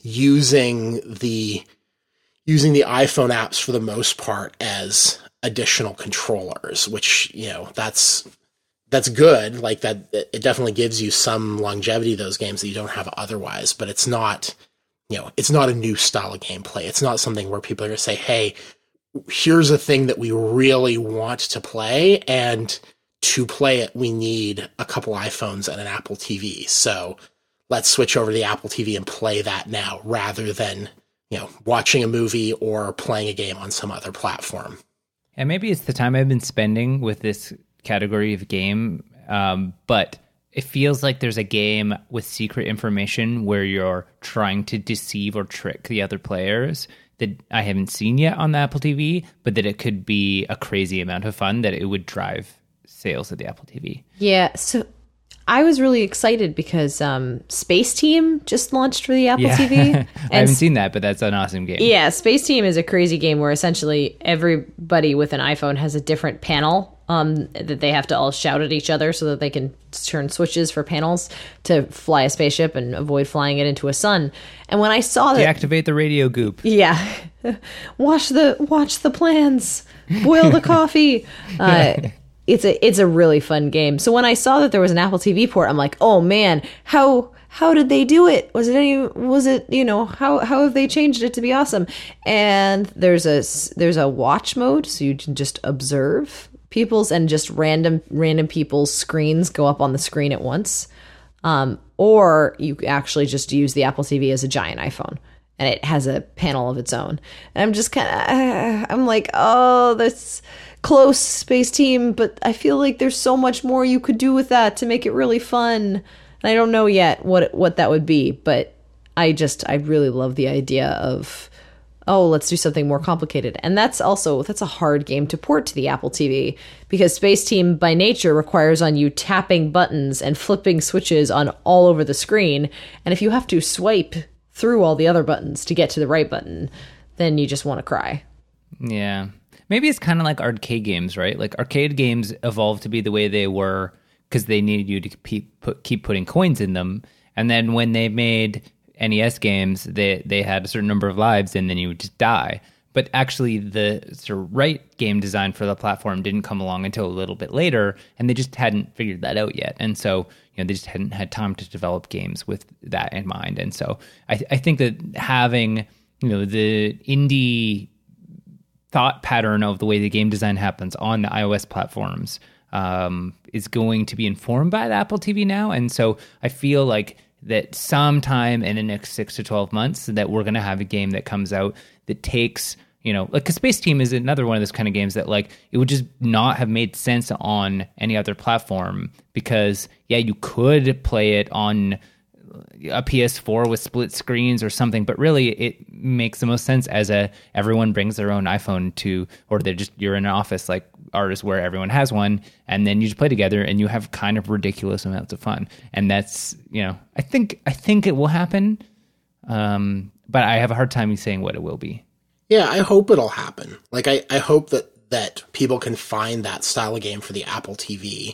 using the using the iPhone apps for the most part as additional controllers, which, you know, that's that's good. Like that, it definitely gives you some longevity to those games that you don't have otherwise, but it's not, you know, it's not a new style of gameplay. It's not something where people are going to say, hey, here's a thing that we really want to play, and to play it, we need a couple iPhones and an Apple T V. So let's switch over to the Apple T V and play that now rather than, you know, watching a movie or playing a game on some other platform. And maybe it's the time I've been spending with this category of game, um, but it feels like there's a game with secret information where you're trying to deceive or trick the other players that I haven't seen yet on the Apple T V, but that it could be a crazy amount of fun that it would drive sales of the Apple T V. Yeah, so I was really excited because um, Space Team just launched for the Apple yeah. T V. I haven't seen that, but that's an awesome game. Yeah, Space Team is a crazy game where essentially everybody with an iPhone has a different panel um, that they have to all shout at each other so that they can turn switches for panels to fly a spaceship and avoid flying it into a sun. And when I saw that... Deactivate the radio goop. Yeah. Watch the, watch the plans. Boil the coffee. Uh It's a it's a really fun game. So when I saw that there was an Apple T V port, I'm like, oh man, how how did they do it? Was it any was it you know how how have they changed it to be awesome? And there's a there's a watch mode, so you can just observe people's and just random random people's screens go up on the screen at once, um, or you actually just use the Apple T V as a giant iPhone. And it has a panel of its own. And I'm just kind of, uh, I'm like, oh, that's close, Space Team. But I feel like there's so much more you could do with that to make it really fun. And I don't know yet what what that would be. But I just, I really love the idea of, oh, let's do something more complicated. And that's also, that's a hard game to port to the Apple T V. Because Space Team, by nature, requires on you tapping buttons and flipping switches on all over the screen. And if you have to swipe through all the other buttons to get to the right button, then you just want to cry. Yeah. Maybe it's kind of like arcade games, right? Like arcade games evolved to be the way they were because they needed you to keep, put, keep putting coins in them. And then when they made N E S games, they, they had a certain number of lives and then you would just die. But actually the sort of right game design for the platform didn't come along until a little bit later, and they just hadn't figured that out yet. And so, you know, they just hadn't had time to develop games with that in mind. And so I, I think that having, you know, the indie thought pattern of the way the game design happens on the iOS platforms um, is going to be informed by the Apple T V now. And so I feel like that sometime in the next six to twelve months that we're going to have a game that comes out that takes, you know, like a Space Team is another one of those kind of games that like it would just not have made sense on any other platform because, yeah, you could play it on a P S four with split screens or something, but really it makes the most sense as a everyone brings their own iPhone to, or they're just, you're in an office like ours where everyone has one, and then you just play together and you have kind of ridiculous amounts of fun. And that's, you know, I think I think it will happen, um, but I have a hard time saying what it will be. Yeah, I hope it'll happen. Like, I, I hope that, that people can find that style of game for the Apple T V,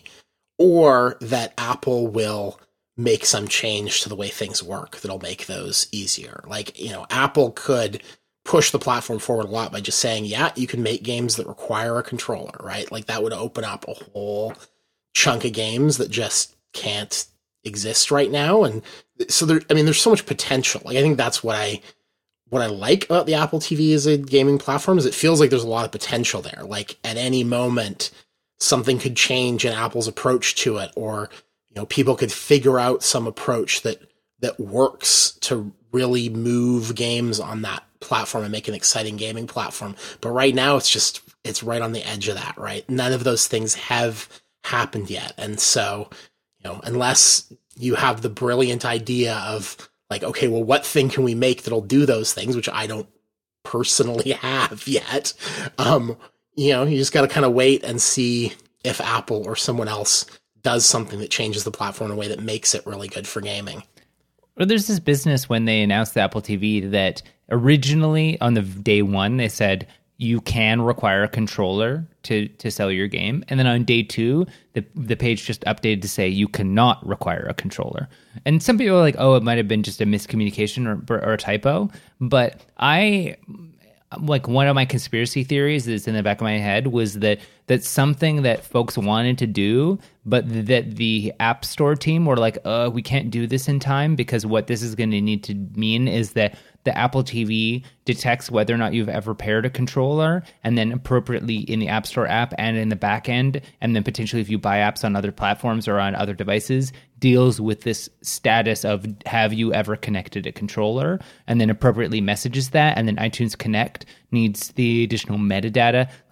or that Apple will make some change to the way things work that'll make those easier. Like, you know, Apple could push the platform forward a lot by just saying, yeah, you can make games that require a controller, right? Like, that would open up a whole chunk of games that just can't exist right now. And so there, I mean, there's so much potential. Like, I think that's what I, what I like about the Apple T V as a gaming platform is it feels like there's a lot of potential there. Like, at any moment, something could change in Apple's approach to it, or, you know, people could figure out some approach that, that works to really move games on that platform and make an exciting gaming platform. But right now it's just, it's right on the edge of that, right? None of those things have happened yet. And so, you know, unless you have the brilliant idea of like, okay, well, what thing can we make that'll do those things, which I don't personally have yet. Um, you know, you just got to kind of wait and see if Apple or someone else does something that changes the platform in a way that makes it really good for gaming. Well, there's this business when they announced the Apple T V that originally on the day one, they said you can require a controller to, to sell your game. And then on day two, the the page just updated to say you cannot require a controller. And some people are like, oh, it might have been just a miscommunication or, or a typo. But I, like one of my conspiracy theories that's in the back of my head was that that's something that folks wanted to do, but that the App Store team were like, uh, we can't do this in time because what this is going to need to mean is that the Apple T V detects whether or not you've ever paired a controller, and then appropriately in the App Store app and in the back end, and then potentially if you buy apps on other platforms or on other devices, deals with this status of have you ever connected a controller, and then appropriately messages that, and then iTunes Connect needs the additional metadata, like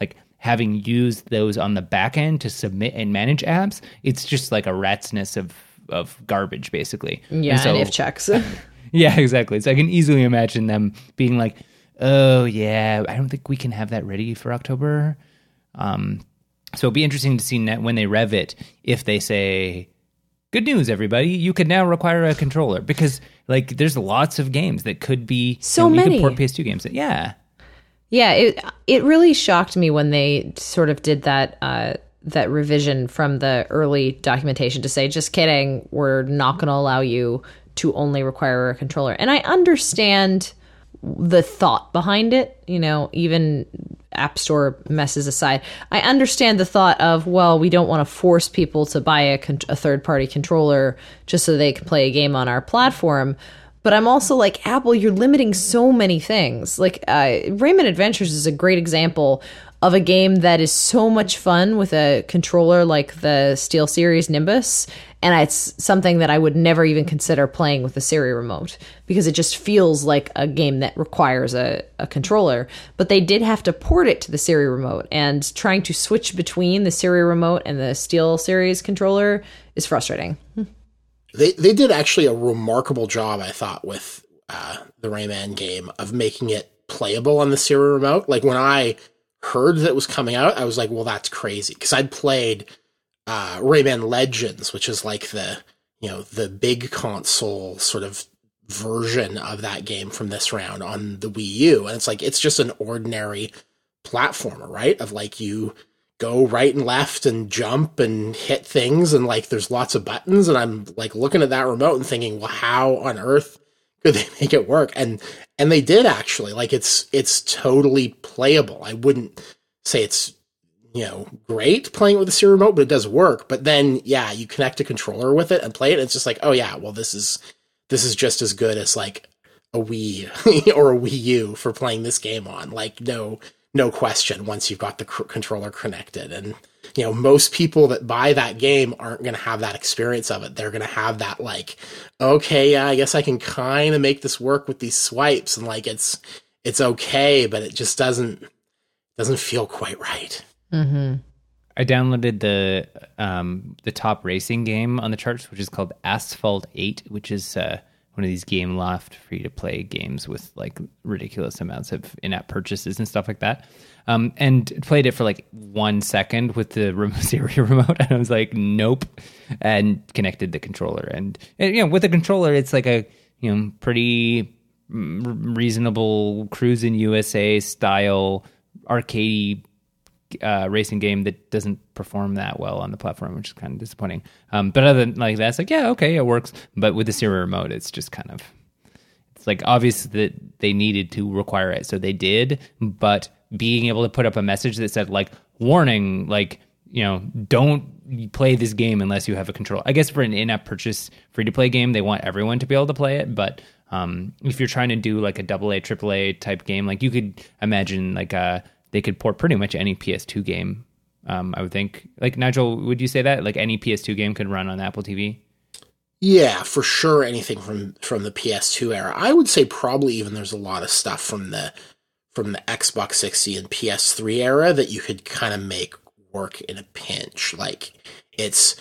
having used those on the back end to submit and manage apps, it's just like a rat's nest of, of garbage, basically. Yeah, and, so, and if checks. Yeah, exactly. So I can easily imagine them being like, oh, yeah, I don't think we can have that ready for October. Um, so it'll be interesting to see net when they rev it, if they say, good news, everybody, you can now require a controller. Because like there's lots of games that could be, so you know, many. You could port P S two games. Yeah. Yeah, it it really shocked me when they sort of did that uh, that revision from the early documentation to say, just kidding, we're not going to allow you to only require a controller. And I understand the thought behind it, you know, even App Store messes aside. I understand the thought of, well, we don't want to force people to buy a, con- a third-party controller just so they can play a game on our platform. But I'm also like, Apple, you're limiting so many things. Like, uh, Rayman Adventures is a great example of a game that is so much fun with a controller like the SteelSeries Nimbus. And it's something that I would never even consider playing with a Siri remote because it just feels like a game that requires a, a controller. But they did have to port it to the Siri remote. And trying to switch between the Siri remote and the SteelSeries controller is frustrating. They they did actually a remarkable job, I thought, with uh, the Rayman game of making it playable on the Siri remote. Like when I heard that it was coming out, I was like, well, that's crazy. Because I'd played uh, Rayman Legends, which is like the, you know, the big console sort of version of that game from this round on the Wii U. And it's like, it's just an ordinary platformer, right? Of like you go right and left and jump and hit things, and like there's lots of buttons, and I'm like looking at that remote and thinking, well, how on earth could they make it work? And and they did actually. Like it's it's totally playable. I wouldn't say it's, you know, great playing with the Siri remote, but it does work. But then yeah, you connect a controller with it and play it, and it's just like, oh yeah, well this is this is just as good as like a Wii or a Wii U for playing this game on. Like no No question, once you've got the c- controller connected. And, you know, most people that buy that game aren't going to have that experience of it. They're going to have that, like, okay, yeah, I guess I can kind of make this work with these swipes. And, like, it's it's okay, but it just doesn't doesn't feel quite right. Mm-hmm. I downloaded the um, the top racing game on the charts, which is called Asphalt eight, which is... Uh, one of these Game Loft free-to-play games with like ridiculous amounts of in-app purchases and stuff like that. Um, and played it for like one second with the Siri remote, and I was like, nope, and connected the controller. And, and you know, with the controller, it's like a you know pretty reasonable cruising U S A style arcade uh, racing game that doesn't perform that well on the platform, which is kind of disappointing. Um, but other than like that, it's like, yeah, okay, it works. But with the Siri remote, it's just kind of, it's like obvious that they needed to require it. So they did, but being able to put up a message that said like, warning, like, you know, don't play this game unless you have a controller. I guess for an in-app purchase free-to-play game, they want everyone to be able to play it. But um, if you're trying to do like a double A, triple A type game, like you could imagine like a, they could port pretty much any P S two game. Um, I would think. Like, Nigel, would you say that? Like, any P S two game could run on Apple T V? Yeah, for sure. Anything from, from the P S two era. I would say probably even there's a lot of stuff from the from the Xbox sixty and P S three era that you could kind of make work in a pinch. Like, it's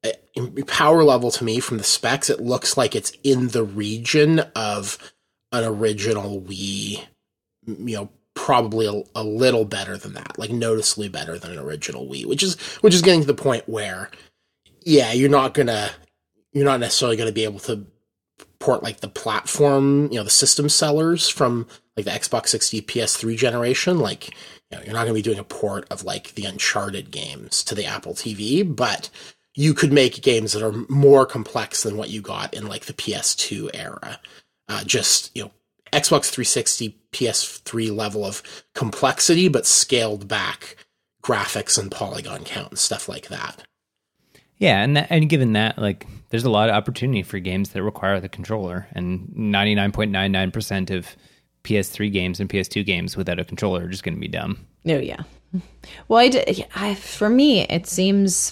in power level to me from the specs, it looks like it's in the region of an original Wii, you know, probably a, a little better than that, like noticeably better than an original Wii, which is which is getting to the point where, yeah, you're not gonna, you're not necessarily gonna be able to port like the platform, you know, the system sellers from like the Xbox sixty, P S three generation. Like, you know, you're not gonna be doing a port of like the Uncharted games to the Apple T V, but you could make games that are more complex than what you got in like the P S two era. Uh, just, you know, Xbox three sixty, P S three level of complexity, but scaled back graphics and polygon count and stuff like that. Yeah, and that, and given that, like, there's a lot of opportunity for games that require the controller, and ninety-nine point nine nine percent of P S three games and P S two games without a controller are just going to be dumb. Oh, yeah. Well, I, did, I for me, it seems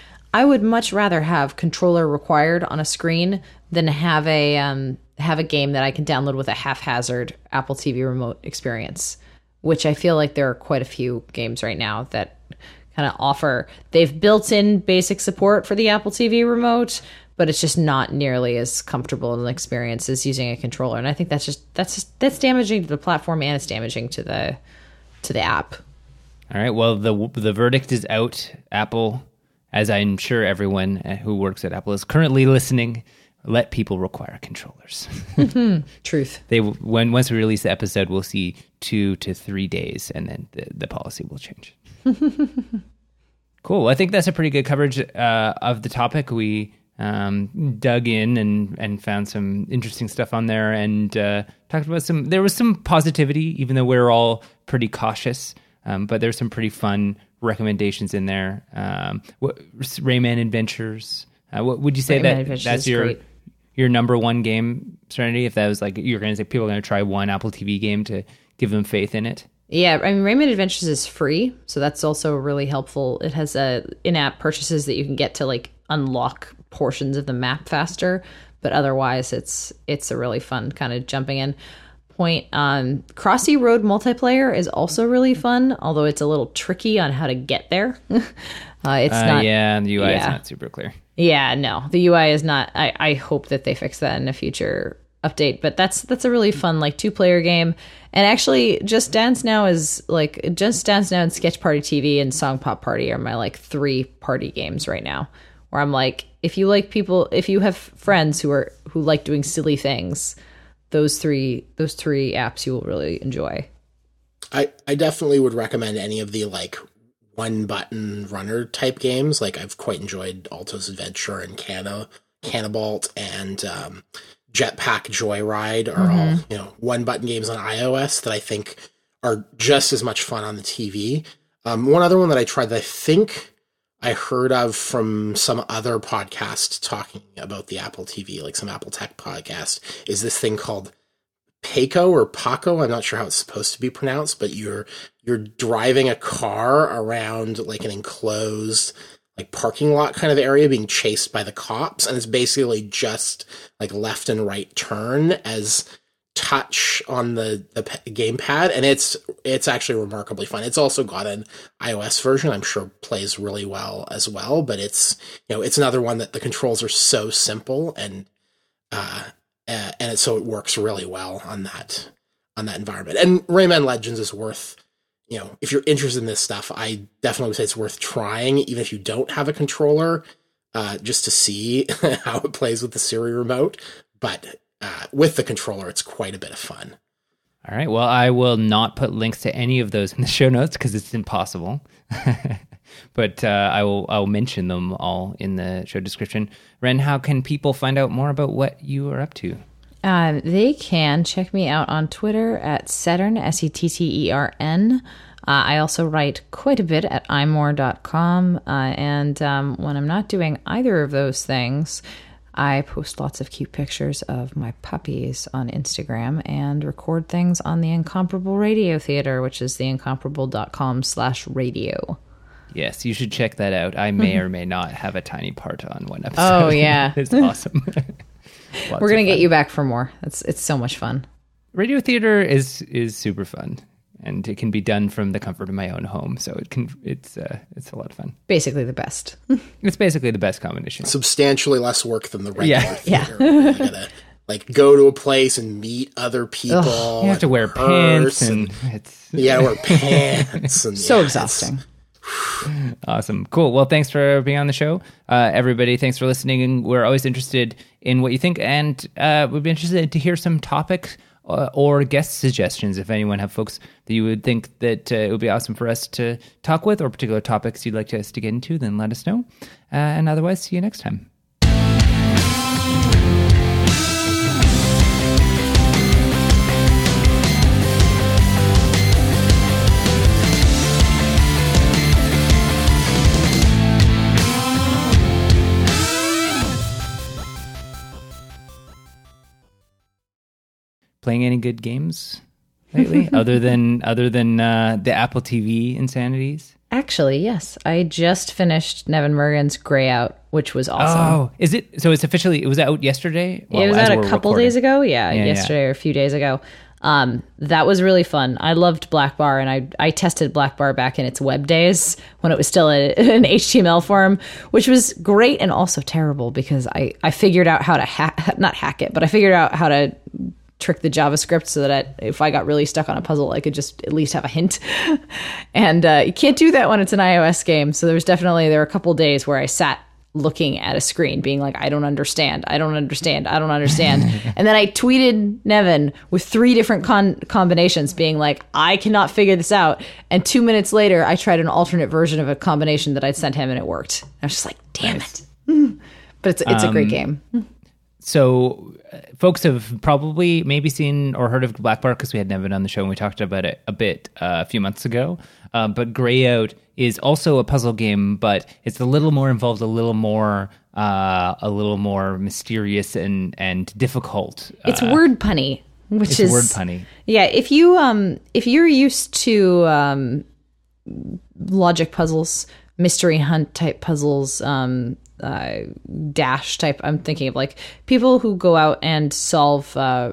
I would much rather have controller required on a screen than have a um, have a game that I can download with a haphazard Apple T V remote experience. which I feel like there are quite a few games right now that kind of offer. They've built in basic support for the Apple T V remote, but it's just not nearly as comfortable an experience as using a controller. And I think that's just that's just, that's damaging to the platform, and it's damaging to the to the app. All right. Well, the the verdict is out. Apple, as I'm sure everyone who works at Apple is currently listening, let people require controllers. Truth. They when once we release the episode, we'll see two to three days, and then the, the policy will change. Cool. Well, I think that's a pretty good coverage uh, of the topic. We um, dug in and, and found some interesting stuff on there, and uh, talked about some. There was some positivity, even though we we're all pretty cautious. Um, but there's some pretty fun recommendations in there. Um, what, Rayman Adventures. Uh, what would you say Rayman that Adventures that's is your great. your number one game, Serenity? If that was like you're going to say people are going to try one Apple T V game to give them faith in it. Yeah, I mean, Rayman Adventures is free, so that's also really helpful. It has a in-app purchases that you can get to like unlock portions of the map faster, but otherwise, it's it's a really fun kind of jumping in point. Um, Crossy Road multiplayer is also really fun, although it's a little tricky on how to get there. uh, it's Uh, not. yeah, the U I is yeah. not super clear. Yeah, no, the U I is not. I, I hope that they fix that in a future update, but that's that's a really fun like two player game. And actually, Just Dance Now is like Just Dance Now and Sketch Party T V and Song Pop Party are my like three party games right now. Where I'm like, if you like people, if you have friends who are who like doing silly things, those three those three apps you will really enjoy. I, I definitely would recommend any of the like one button runner type games. Like I've quite enjoyed Alto's Adventure and Canna, Cannabalt and um, Jetpack Joyride are Mm-hmm. all, you know, one button games on iOS that I think are just as much fun on the T V. Um, one other one that I tried that I think I heard of from some other podcast talking about the Apple T V, like some Apple Tech podcast, is this thing called Paco or Paco. I'm not sure how it's supposed to be pronounced, but you're you're driving a car around like an enclosed like parking lot kind of area being chased by the cops, and it's basically just like left and right turn as touch on the, the gamepad, and it's it's actually remarkably fun. It's also got an iOS version, I'm sure plays really well as well, but it's, you know, it's another one that the controls are so simple and uh, uh and it, so it works really well on that on that environment. And Rayman Legends is worth, you know, if you're interested in this stuff, I definitely would say it's worth trying, even if you don't have a controller, uh, just to see how it plays with the Siri remote. But uh, with the controller, it's quite a bit of fun. All right. Well, I will not put links to any of those in the show notes because it's impossible. But uh, I will. I'll mention them all in the show description. Ren, how can people find out more about what you are up to? Um, they can check me out on Twitter at Settern, S E T T E R N. Uh, I also write quite a bit at i more dot com. Uh, and um, when I'm not doing either of those things, I post lots of cute pictures of my puppies on Instagram and record things on the Incomparable Radio Theater, which is the incomparable dot com slash radio. Yes, you should check that out. I may or may not have a tiny part on one episode. Oh, yeah. It's awesome. We're going to get you back for more. It's it's so much fun. Radio theater is is super fun, and it can be done from the comfort of my own home. So it can it's uh, it's a lot of fun. Basically the best. It's basically the best combination. Substantially less work than the regular Yeah. theater. You gotta like go to a place and meet other people. Ugh, you have to and wear rehearse pants, and, it's you gotta wear pants. And So yeah, exhausting. awesome. Cool. Well, thanks for being on the show. Uh, everybody, thanks for listening. And we're always interested in what you think. And uh, we'd be interested to hear some topics uh, or guest suggestions. If anyone have folks that you would think that uh, it would be awesome for us to talk with, or particular topics you'd like us to get into, then let us know. Uh, and otherwise, see you next time. Playing any good games lately, other than other than uh, the Apple T V insanities? Actually, yes. I just finished Nevin Mergen's Grey Out, which was awesome. Oh, is it? So it's officially, it was out yesterday? Well, it was as out a we're couple recording. days ago. Yeah, Yeah, yesterday yeah. or a few days ago. Um, that was really fun. I loved Black Bar, and I I tested Black Bar back in its web days when it was still a, an H T M L form, which was great and also terrible because I, I figured out how to hack, not hack it, but I figured out how to trick the JavaScript so that I, if I got really stuck on a puzzle, I could just at least have a hint. And uh, you can't do that when it's an iOS game. So there was definitely, there were a couple days where I sat looking at a screen being like, I don't understand. I don't understand. I don't understand. And then I tweeted Nevin with three different con- combinations being like, I cannot figure this out. And two minutes later, I tried an alternate version of a combination that I'd sent him and it worked. I was just like, damn nice. it. But it's, it's um, a great game. So uh, folks have probably maybe seen or heard of Black Bar because we had Nevin on the show and we talked about it a bit uh, a few months ago. Um, but Grey Out is also a puzzle game, but it's a little more involved, a little more, uh, a little more mysterious and and difficult. It's uh, word punny, which it's is word punny. Yeah, if you um if you're used to um logic puzzles, mystery hunt type puzzles, um. Uh, dash type. I'm thinking of like people who go out and solve uh,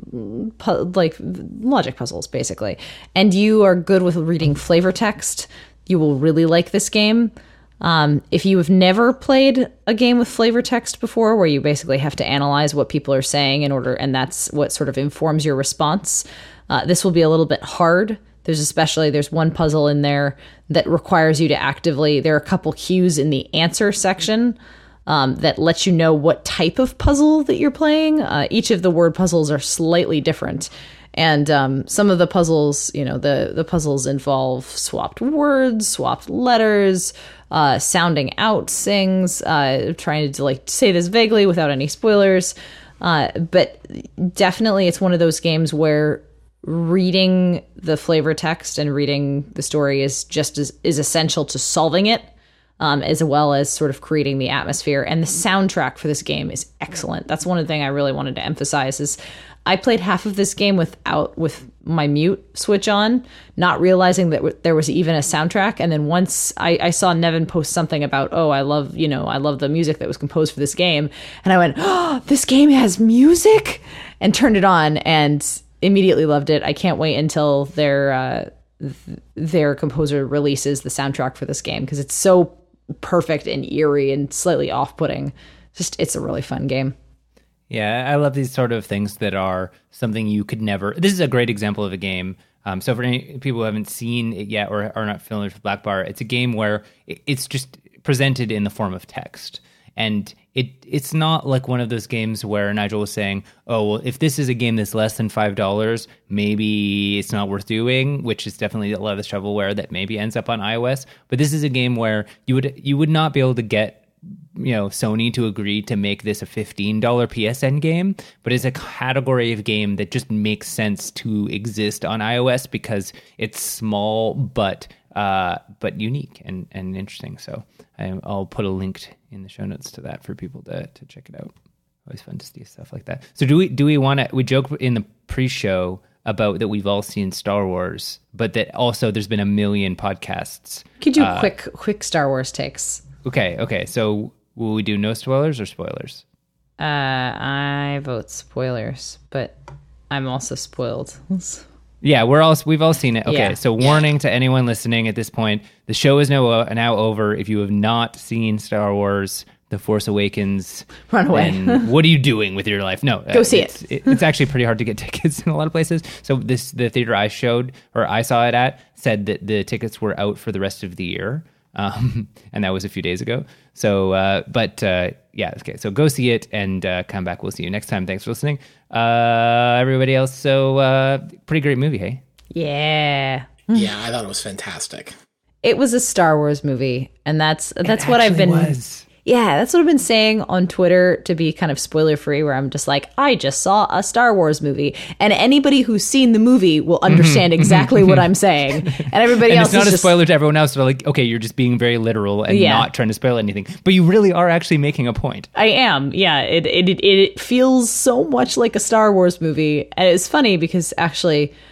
pu- like logic puzzles, basically. And you are good with reading flavor text. You will really like this game. Um, if you have never played a game with flavor text before, where you basically have to analyze what people are saying in order, and that's what sort of informs your response, uh, this will be a little bit hard. There's especially, there's one puzzle in there that requires you to actively, there are a couple cues in the answer section um, that lets you know what type of puzzle that you're playing. Uh, each of the word puzzles are slightly different. And um, some of the puzzles, you know, the, the puzzles involve swapped words, swapped letters, uh, sounding out things, uh, trying to like say this vaguely without any spoilers. Uh, but definitely it's one of those games where reading the flavor text and reading the story is just as is essential to solving it, um, as well as sort of creating the atmosphere. And the soundtrack for this game is excellent. That's one thing I really wanted to emphasize is I played half of this game without with my mute switch on, not realizing that w- there was even a soundtrack. And then once I, I saw Nevin post something about, oh, I love, you know, I love the music that was composed for this game. And I went, oh, this game has music, and turned it on and immediately loved it. I can't wait until their uh, th- their composer releases the soundtrack for this game because it's so perfect and eerie and slightly off-putting. Just, it's a really fun game. Yeah, I love these sort of things that are something you could never... This is a great example of a game. Um, so for any people who haven't seen it yet or are not familiar with Black Bar, it's a game where it's just presented in the form of text. And it it's not like one of those games where Nigel was saying, oh, well, if this is a game that's less than five dollars, maybe it's not worth doing, which is definitely a lot of the shovelware that maybe ends up on iOS. But this is a game where you would you would not be able to get, you know, Sony to agree to make this a fifteen dollars P S N game, but it's a category of game that just makes sense to exist on iOS because it's small but uh, but unique and, and interesting. So I, I'll put a link in the show notes to that for people to to check it out. Always fun to see stuff like that. So do we do we want to? We joke in the pre-show about that we've all seen Star Wars, but that also there's been a million podcasts. Could do uh, quick quick Star Wars takes. Okay, okay. So will we do no spoilers or spoilers? Uh, I vote spoilers, but I'm also spoiled. Yeah, we're all we've all seen it. Okay, Yeah. so warning to anyone listening at this point: the show is now now over. If you have not seen Star Wars: The Force Awakens, Run away. then what are you doing with your life? No, Go uh, see it's, it. It's actually pretty hard to get tickets in a lot of places. So this the theater I showed or I saw it at said that the tickets were out for the rest of the year. Um, and that was a few days ago. So, uh, but uh, yeah, okay. So go see it and uh, come back. We'll see you next time. Thanks for listening, uh, everybody else. So, uh, pretty great movie, hey? Yeah. Yeah, I thought it was fantastic. It was a Star Wars movie, and that's that's It what I've actually been was. Yeah, that's what I've been saying on Twitter to be kind of spoiler free, where I'm just like, I just saw a Star Wars movie, and anybody who's seen the movie will understand exactly what I'm saying, and everybody And else it's not is a just, spoiler to everyone else. They're like, okay, you're just being very literal and Yeah. not trying to spoil anything, but you really are actually making a point. I am, yeah. It, it it it feels so much like a Star Wars movie, and it's funny because actually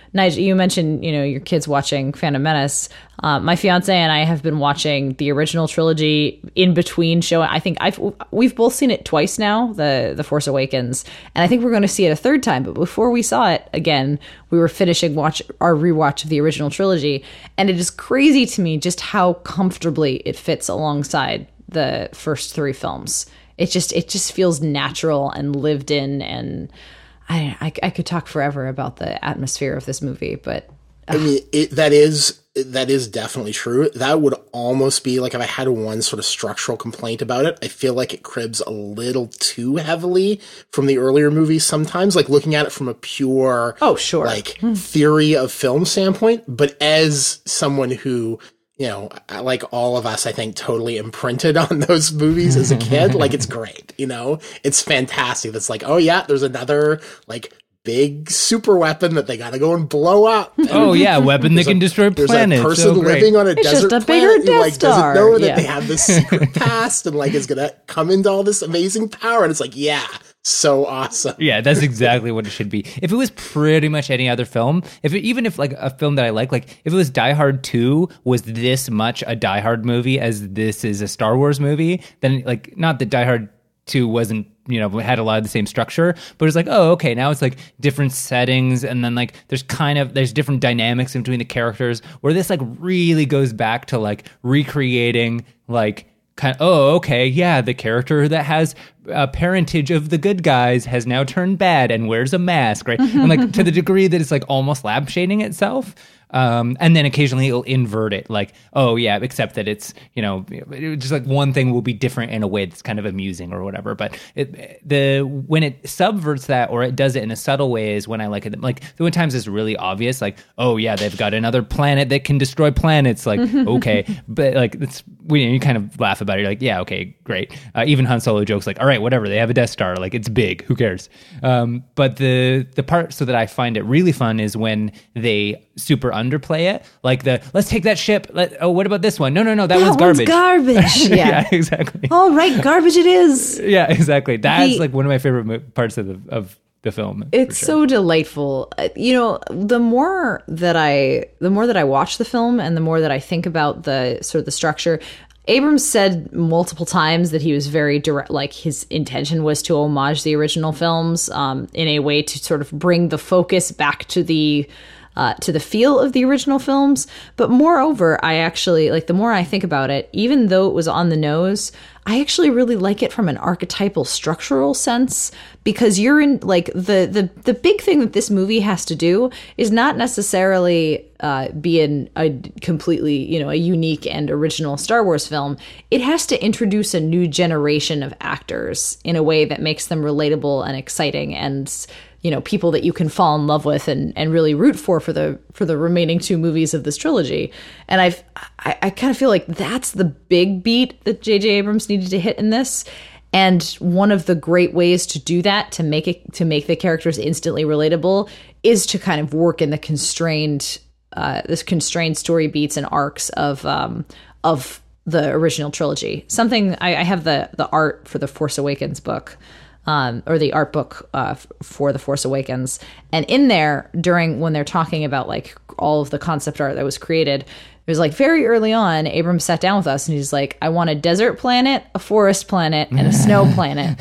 Nigel, you mentioned, you know, your kids watching Phantom Menace. Uh, my fiance and I have been watching the original trilogy in between show. I think I've we've both seen it twice now, the the Force Awakens, and I think we're going to see it a third time. But before we saw it again, we were finishing watch our rewatch of the original trilogy, and it is crazy to me just how comfortably it fits alongside the first three films. It just it just feels natural and lived in, and I I, I could talk forever about the atmosphere of this movie, but uh. I mean it, that is that is definitely true. That would almost be like if I had one sort of structural complaint about it. I feel like it cribs a little too heavily from the earlier movies sometimes, like looking at it from a pure oh sure like theory of film standpoint. But as someone who, you know, like all of us, I think, totally imprinted on those movies as a kid. Like, it's great, you know? It's fantastic. That's like, oh, yeah, there's another, like, big super weapon that they gotta go and blow up. And oh, yeah, weapon that can a, destroy planets. There's a person so living on a it's desert just a planet bigger who, like, Star. doesn't know that yeah. they have this secret past and, like, is gonna come into all this amazing power. And it's like, yeah, so awesome. Yeah, that's exactly what it should be. If it was pretty much any other film, if it, even if like a film that I like, like if it was Die Hard two was this much a Die Hard movie as this is a Star Wars movie, then like not that Die Hard two wasn't, you know, had a lot of the same structure, but it's like, oh, okay, now it's like different settings, and then like there's kind of there's different dynamics in between the characters, where this like really goes back to like recreating like kind of, oh, okay, yeah, the character that has a parentage of the good guys has now turned bad and wears a mask, right? And like to the degree that it's like almost lab shading itself. Um, and then occasionally it'll invert it, like, oh yeah, except that it's, you know, just like one thing will be different in a way that's kind of amusing or whatever. But it, the when it subverts that or it does it in a subtle way is when I like it. Like the one times it's really obvious, like, oh yeah, they've got another planet that can destroy planets. Like, okay, but like it's we you kind of laugh about it. You're like, yeah, okay, great. Uh, even Han Solo jokes like, all right, whatever. They have a Death Star. Like it's big. Who cares? Um, but the the part so that I find it really fun is when they super underplay it, like the let's take that ship. Let, oh, what about this one? No, no, no, that, that one's garbage. One's garbage. Yeah. Yeah, exactly. All right, garbage it is. Yeah, exactly. That's the, like one of my favorite mo- parts of the of the film. It's sure. so delightful. You know, the more that I the more that I watch the film, and the more that I think about the sort of the structure. Abrams said multiple times that he was very direct, like his intention was to homage the original films um, in a way to sort of bring the focus back to the uh, to the feel of the original films. But moreover, I actually, like the more I think about it, even though it was on the nose, I actually really like it from an archetypal structural sense, because you're in like the the the big thing that this movie has to do is not necessarily uh, be in a completely, you know, a unique and original Star Wars film. It has to introduce a new generation of actors in a way that makes them relatable and exciting, and you know, people that you can fall in love with and, and really root for for the for the remaining two movies of this trilogy. And I've I, I kind of feel like that's the big beat that J J Abrams needed to hit in this. And one of the great ways to do that, to make it to make the characters instantly relatable, is to kind of work in the constrained uh, this constrained story beats and arcs of um, of the original trilogy. Something I, I have the the art for the Force Awakens book. Um, or the art book uh, f- for The Force Awakens. And in there, during when they're talking about like all of the concept art that was created, it was like very early on, Abrams sat down with us and he's like, I want a desert planet, a forest planet, and a snow planet.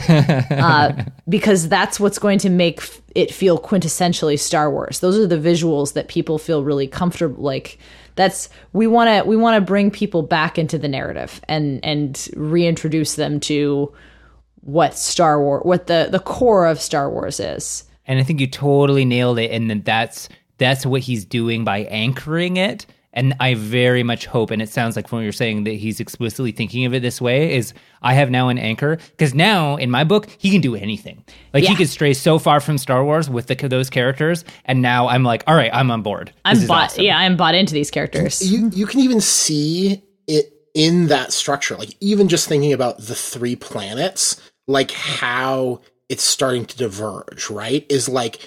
Uh, because that's what's going to make f- it feel quintessentially Star Wars. Those are the visuals that people feel really comfortable, like that's we want to we want to bring people back into the narrative and and reintroduce them to what Star Wars, what the, the core of Star Wars is. And I think you totally nailed it. And that's, that's what he's doing by anchoring it. And I very much hope, and it sounds like from what you're saying, that he's explicitly thinking of it this way, is I have now an anchor. Because now, in my book, he can do anything. Like, yeah. He could stray so far from Star Wars with the, those characters, and now I'm like, all right, I'm on board. I'm bought, awesome. Yeah, I'm bought into these characters. You, you can even see it in that structure. Like, even just thinking about the three planets, like how it's starting to diverge, right? Is like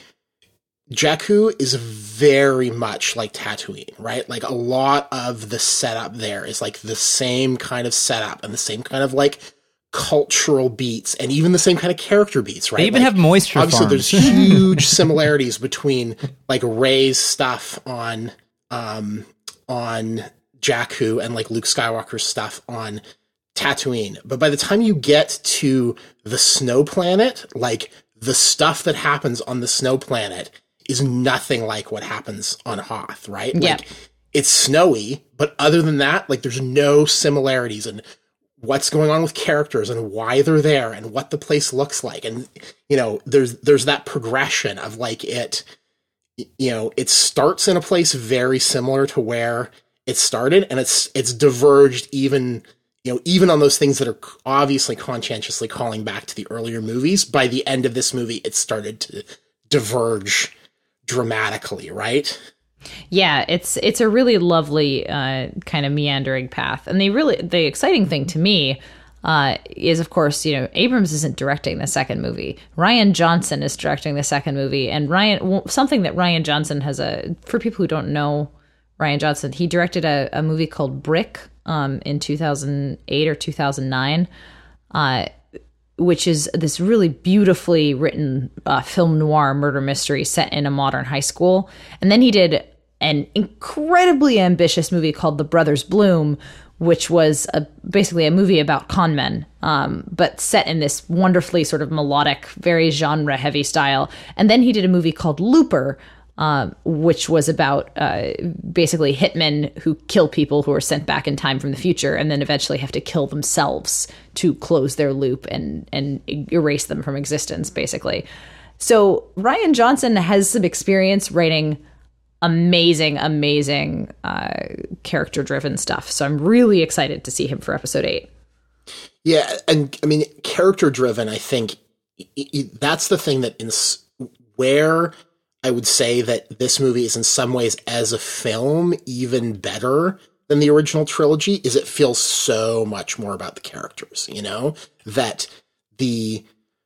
Jakku is very much like Tatooine, right? Like a lot of the setup there is like the same kind of setup and the same kind of like cultural beats and even the same kind of character beats, right? They even like, have moisture obviously farms. There's huge similarities between like Rey's stuff on um on Jakku and like Luke Skywalker's stuff on Tatooine. But by the time you get to the snow planet, like the stuff that happens on the snow planet is nothing like what happens on Hoth, right? Yeah. Like it's snowy, but other than that, like there's no similarities in what's going on with characters and why they're there and what the place looks like. And, you know, there's, there's that progression of like it, you know, it starts in a place very similar to where it started, and it's, it's diverged even, you know, even on those things that are obviously conscientiously calling back to the earlier movies. By the end of this movie, it started to diverge dramatically, right? Yeah, it's it's a really lovely uh, kind of meandering path. And the really the exciting thing to me uh, is, of course, you know, Abrams isn't directing the second movie. Rian Johnson is directing the second movie. And Ryan, well, something that Rian Johnson has a, for people who don't know Rian Johnson, he directed a, a movie called Brick um, in two thousand eight or two thousand nine, uh, which is this really beautifully written uh, film noir murder mystery set in a modern high school. And then he did an incredibly ambitious movie called The Brothers Bloom, which was a, basically a movie about con men, um, but set in this wonderfully sort of melodic, very genre-heavy style. And then he did a movie called Looper, um, which was about uh, basically hitmen who kill people who are sent back in time from the future and then eventually have to kill themselves to close their loop and, and erase them from existence, basically. So Rian Johnson has some experience writing amazing, amazing uh, character-driven stuff. So I'm really excited to see him for episode eight. Yeah, and I mean, character-driven, I think it, it, that's the thing that in where I would say that this movie is in some ways as a film even better than the original trilogy is it feels so much more about the characters, you know, that the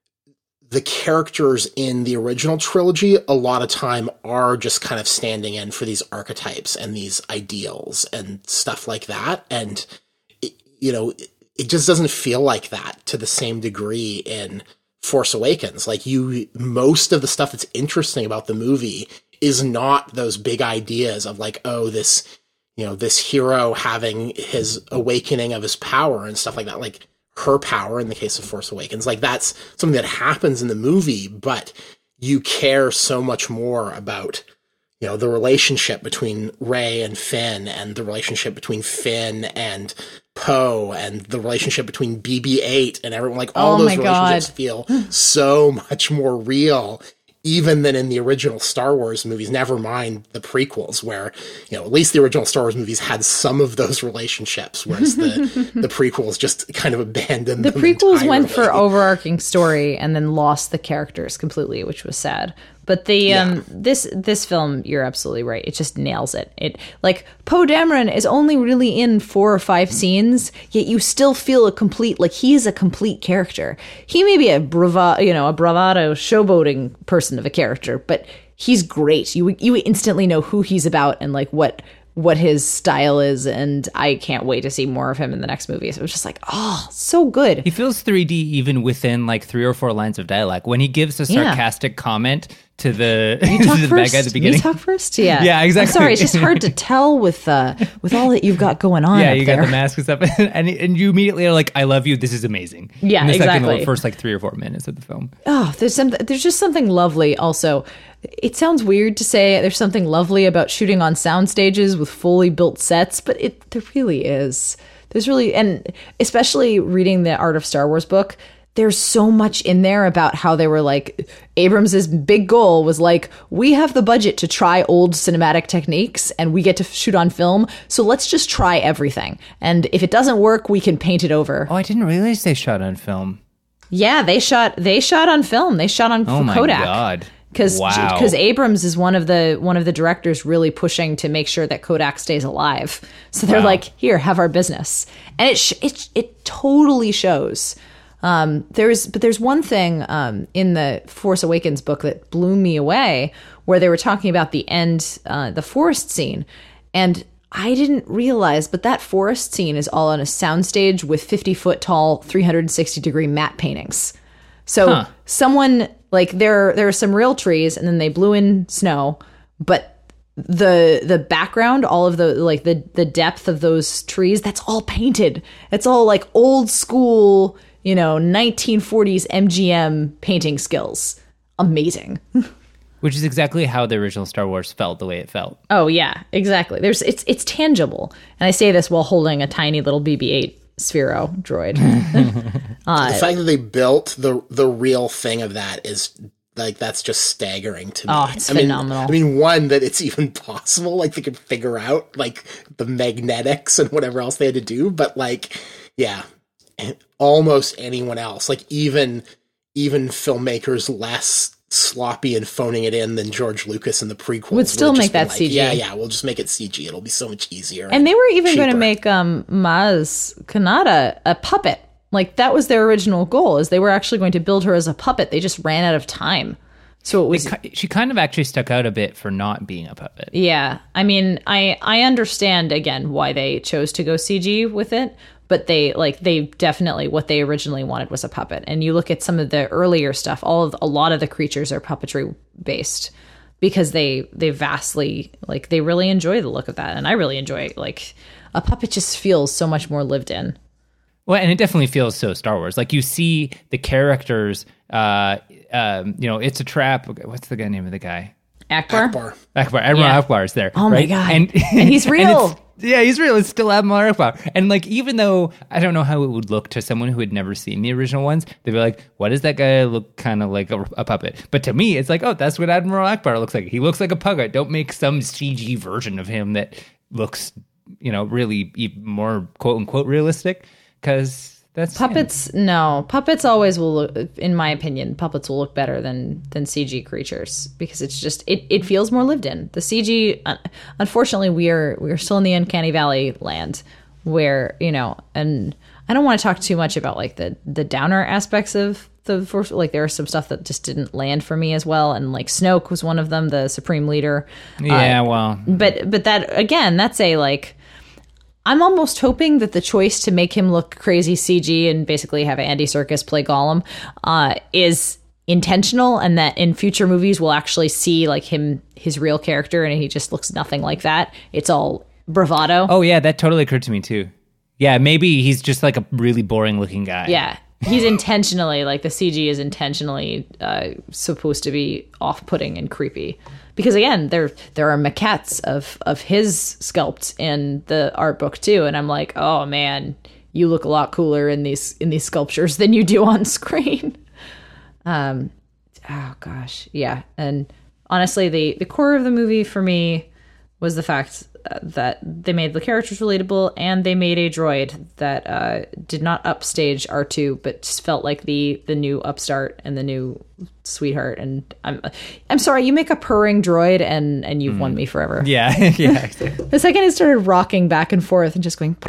the characters in the original trilogy a lot of time are just kind of standing in for these archetypes and these ideals and stuff like that. And, it, you know, it, it just doesn't feel like that to the same degree in Force Awakens. Like you, most of the stuff that's interesting about the movie is not those big ideas of like, oh, this, you know, this hero having his awakening of his power and stuff like that. Like, her power in the case of Force Awakens, like that's something that happens in the movie, but you care so much more about, you know, the relationship between Rey and Finn and the relationship between Finn and Poe and the relationship between B B eight and everyone, like all Oh those my relationships God. feel so much more real even than in the original Star Wars movies, never mind the prequels where, you know, at least the original Star Wars movies had some of those relationships, whereas the, the prequels just kind of abandoned The them prequels entirely. went for overarching story and then lost the characters completely, which was sad. But the Yeah. um this this film, you're absolutely right. It just nails it. It like Poe Dameron is only really in four or five scenes, yet you still feel a complete like he is a complete character. He may be a brava, you know, a bravado showboating person of a character, but he's great. You you instantly know who he's about and like what what his style is, and I can't wait to see more of him in the next movie. So it was just like, oh, so good. He feels three D even within like three or four lines of dialogue. When he gives a Yeah. sarcastic comment to the, You talk to the first. bad guy at the beginning. You talk first. Yeah. Yeah, exactly. I'm sorry, it's just hard to tell with uh, with all that you've got going on. Yeah, up you there. got the mask and stuff, and and you immediately are like, "I love you. This is amazing." Yeah, in the second, exactly. first like three or four minutes of the film. Oh, there's some. There's just something lovely. Also, it sounds weird to say there's something lovely about shooting on sound stages with fully built sets, but it there really is. There's really, and especially reading the Art of Star Wars book, there's so much in there about how they were like, Abrams's big goal was like, we have the budget to try old cinematic techniques and we get to shoot on film. So let's just try everything. And if it doesn't work, we can paint it over. Oh, I didn't realize they shot on film. Yeah, they shot, they shot on film. They shot on Oh my Kodak. god! Because Wow. because Abrams is one of the one of the directors really pushing to make sure that Kodak stays alive. So they're Wow. like, here, have our business, and it sh- it it totally shows. Um, there's but there's one thing um, in the Force Awakens book that blew me away, where they were talking about the end, uh, the forest scene, and I didn't realize, but that forest scene is all on a soundstage with fifty foot tall, three hundred sixty degree matte paintings. So Huh. someone like there there are some real trees, and then they blew in snow, but the the background, all of the like the the depth of those trees, that's all painted. It's all like old school, you know, nineteen forties M G M painting skills. Amazing. Which is exactly how the original Star Wars felt, the way it felt. Oh yeah, exactly. There's it's it's tangible, and I say this while holding a tiny little B B eight Sphero droid. Uh, the fact that they built the the real thing of that is like that's just staggering to me. Oh, it's I mean, phenomenal. I mean, one that it's even possible, like they could figure out like the magnetics and whatever else they had to do, but like, yeah, almost anyone else, like even even filmmakers less sloppy and phoning it in than George Lucas in the prequels Would still just make been that like, C G. Yeah, yeah, we'll just make it C G. It'll be so much easier. And they were even going to cheaper. make um, Maz Kanata a puppet. Like, that was their original goal, is they were actually going to build her as a puppet. They just ran out of time. So it was... Ki- She kind of actually stuck out a bit for not being a puppet. Yeah. I mean, I, I understand, again, why they chose to go C G with it. But they, like, they definitely, what they originally wanted was a puppet. And you look at some of the earlier stuff, all of, a lot of the creatures are puppetry based. Because they, they vastly, like, they really enjoy the look of that. And I really enjoy, like, a puppet just feels so much more lived in. Well, and it definitely feels so Star Wars. Like you see the characters, uh, um, you know, it's a trap. What's the guy name of the guy? Akbar? Akbar. Akbar. Admiral Yeah. Akbar is there. Oh my right? God. And, And he's real. it's- yeah, he's real. It's still Admiral Akbar. And like, even though I don't know how it would look to someone who had never seen the original ones, they'd be like, "Why does that guy look kind of like a, a puppet?" But to me, it's like, "Oh, that's what Admiral Akbar looks like. He looks like a puppet. Don't make some C G version of him that looks, you know, really even more quote unquote realistic." Because that's Puppets, no. Puppets always will look, in my opinion, puppets will look better than than C G creatures because it's just it, it feels more lived in. The C G, uh, unfortunately, we are we are still in the uncanny valley land where, you know, and I don't want to talk too much about like the the downer aspects of the force. Like there are some stuff that just didn't land for me as well, and like Snoke was one of them, the Supreme Leader. Yeah, Uh, well, but but that again, that's a like. I'm almost hoping that the choice to make him look crazy C G and basically have Andy Serkis play Gollum uh, is intentional, and that in future movies we'll actually see like him, his real character, and he just looks nothing like that. It's all bravado. oh yeah, that totally occurred to me too. Yeah, maybe he's just like a really boring looking guy. Yeah, he's intentionally like the C G is intentionally uh, supposed to be off-putting and creepy. Because again, there there are maquettes of, of his sculpt in the art book too, and I'm like, oh man, you look a lot cooler in these in these sculptures than you do on screen. Um, oh gosh, yeah. And honestly, the the core of the movie for me was the fact uh, that they made the characters relatable, and they made a droid that uh, did not upstage R two, but just felt like the the new upstart and the new sweetheart. And I'm I'm sorry, you make a purring droid, and and you've mm. won me forever. Yeah, yeah. Exactly. The second it started rocking back and forth and just going,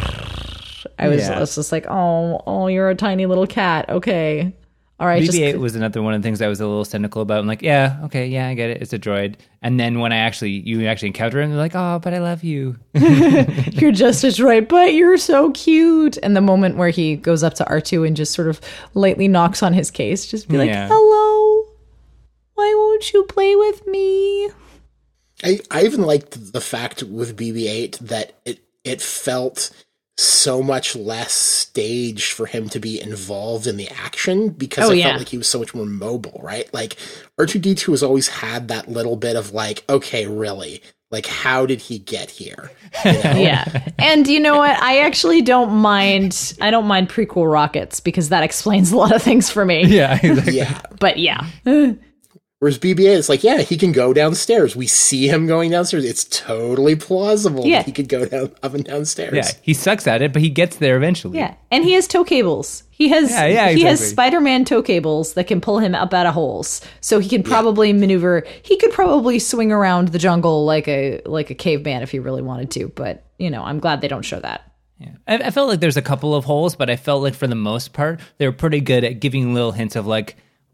I was, Yeah. I was just like, oh, oh, you're a tiny little cat. Okay. All right. B B eight just was another one of the things I was a little cynical about. I'm like, yeah, okay, yeah, I get it. It's a droid. And then when I actually, you actually encounter him, they're like, oh, but I love you. You're just a droid, but you're so cute. And the moment where he goes up to R two and just sort of lightly knocks on his case, just be like, Yeah. hello, why won't you play with me? I, I even liked the fact with B B eight that it it felt so much less staged for him to be involved in the action because Oh, I yeah. felt like he was so much more mobile, right? Like R two D two has always had that little bit of like, okay, really? Like, how did he get here? You know? Yeah. And you know what? I actually don't mind. I don't mind prequel rockets because that explains a lot of things for me. Yeah, exactly. Yeah. But yeah. Whereas B B eight, it's like, yeah, he can go downstairs. We see him going downstairs. It's totally plausible Yeah. that he could go down up and downstairs. Yeah, he sucks at it, but he gets there eventually. Yeah. And he has tow cables. He has Yeah, yeah, he has exactly. Spider-Man tow cables that can pull him up out of holes. So he can probably maneuver. He could probably swing around the jungle like a like a caveman if he really wanted to, but you know, I'm glad they don't show that. Yeah. I, I felt like there's a couple of holes, but I felt like for the most part, they were pretty good at giving little hints of like,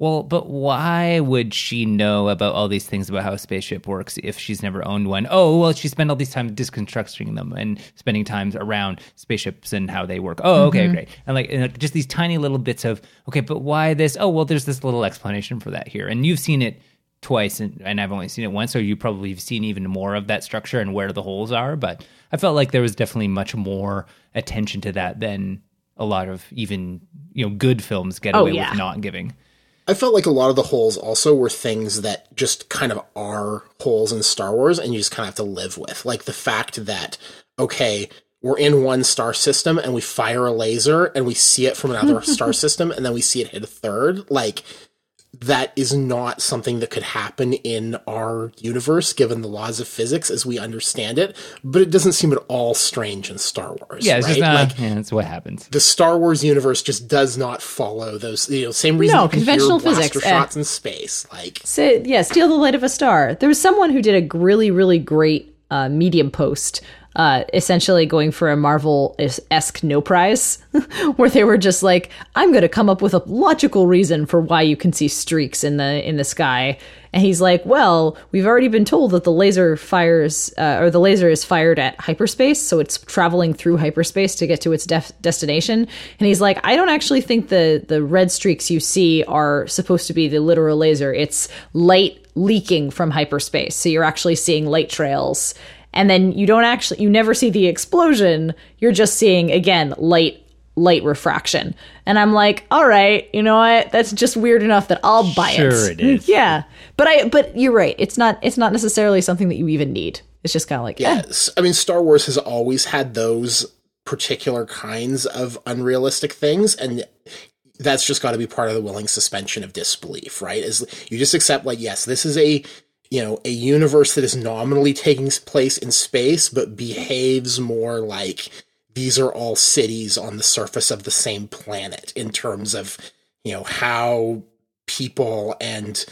Well, but why would she know about all these things about how a spaceship works if she's never owned one? Oh, well, she spent all these time disconstructing them and spending times around spaceships and how they work. Oh, okay, mm-hmm. great. And like, and like just these tiny little bits of, okay, but why this? Oh, well, there's this little explanation for that here. And you've seen it twice, and, and I've only seen it once, so you probably have seen even more of that structure and where the holes are. But I felt like there was definitely much more attention to that than a lot of even, you know, good films get away oh, yeah. with not giving. I felt like a lot of the holes also were things that just kind of are holes in Star Wars and you just kind of have to live with. Like the fact that, okay, we're in one star system and we fire a laser and we see it from another star system and then we see it hit a third. Like, that is not something that could happen in our universe, given the laws of physics as we understand it. But it doesn't seem at all strange in Star Wars. Yeah, it's right? just not, like, yeah, that's what happens. The Star Wars universe just does not follow those, you know, same reason no, you can conventional hear blaster physics, shots eh. in space. Like, so, yeah, steal the light of a star. There was someone who did a really, really great uh, Medium post, uh, essentially going for a Marvel-esque no prize, where they were just like, I'm going to come up with a logical reason for why you can see streaks in the in the sky. And he's like, well, we've already been told that the laser fires, uh, or the laser is fired at hyperspace, so it's traveling through hyperspace to get to its def- destination. And he's like, I don't actually think the, the red streaks you see are supposed to be the literal laser. It's light leaking from hyperspace, so you're actually seeing light trails. And then you don't actually, you never see the explosion. You're just seeing, again, light light refraction. And I'm like, all right, you know what? That's just weird enough that I'll buy sure it. Sure it is. Yeah. But I but you're right. It's not it's not necessarily something that you even need. It's just kind of like, yes. Eh. I mean, Star Wars has always had those particular kinds of unrealistic things, and that's just got to be part of the willing suspension of disbelief, right? Is you just accept, like, yes, this is a, you know, a universe that is nominally taking place in space, but behaves more like these are all cities on the surface of the same planet in terms of, you know, how people and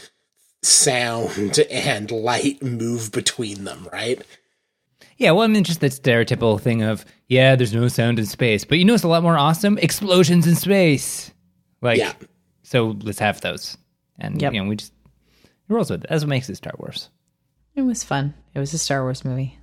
sound and light move between them, right? Yeah, well, I mean, just that stereotypical thing of, yeah, there's no sound in space, but you know what's a lot more awesome? Explosions in space. Like, yeah. So let's have those. And, yep. you know, we just, it rolls with it. That's what makes it Star Wars. It was fun. It was a Star Wars movie.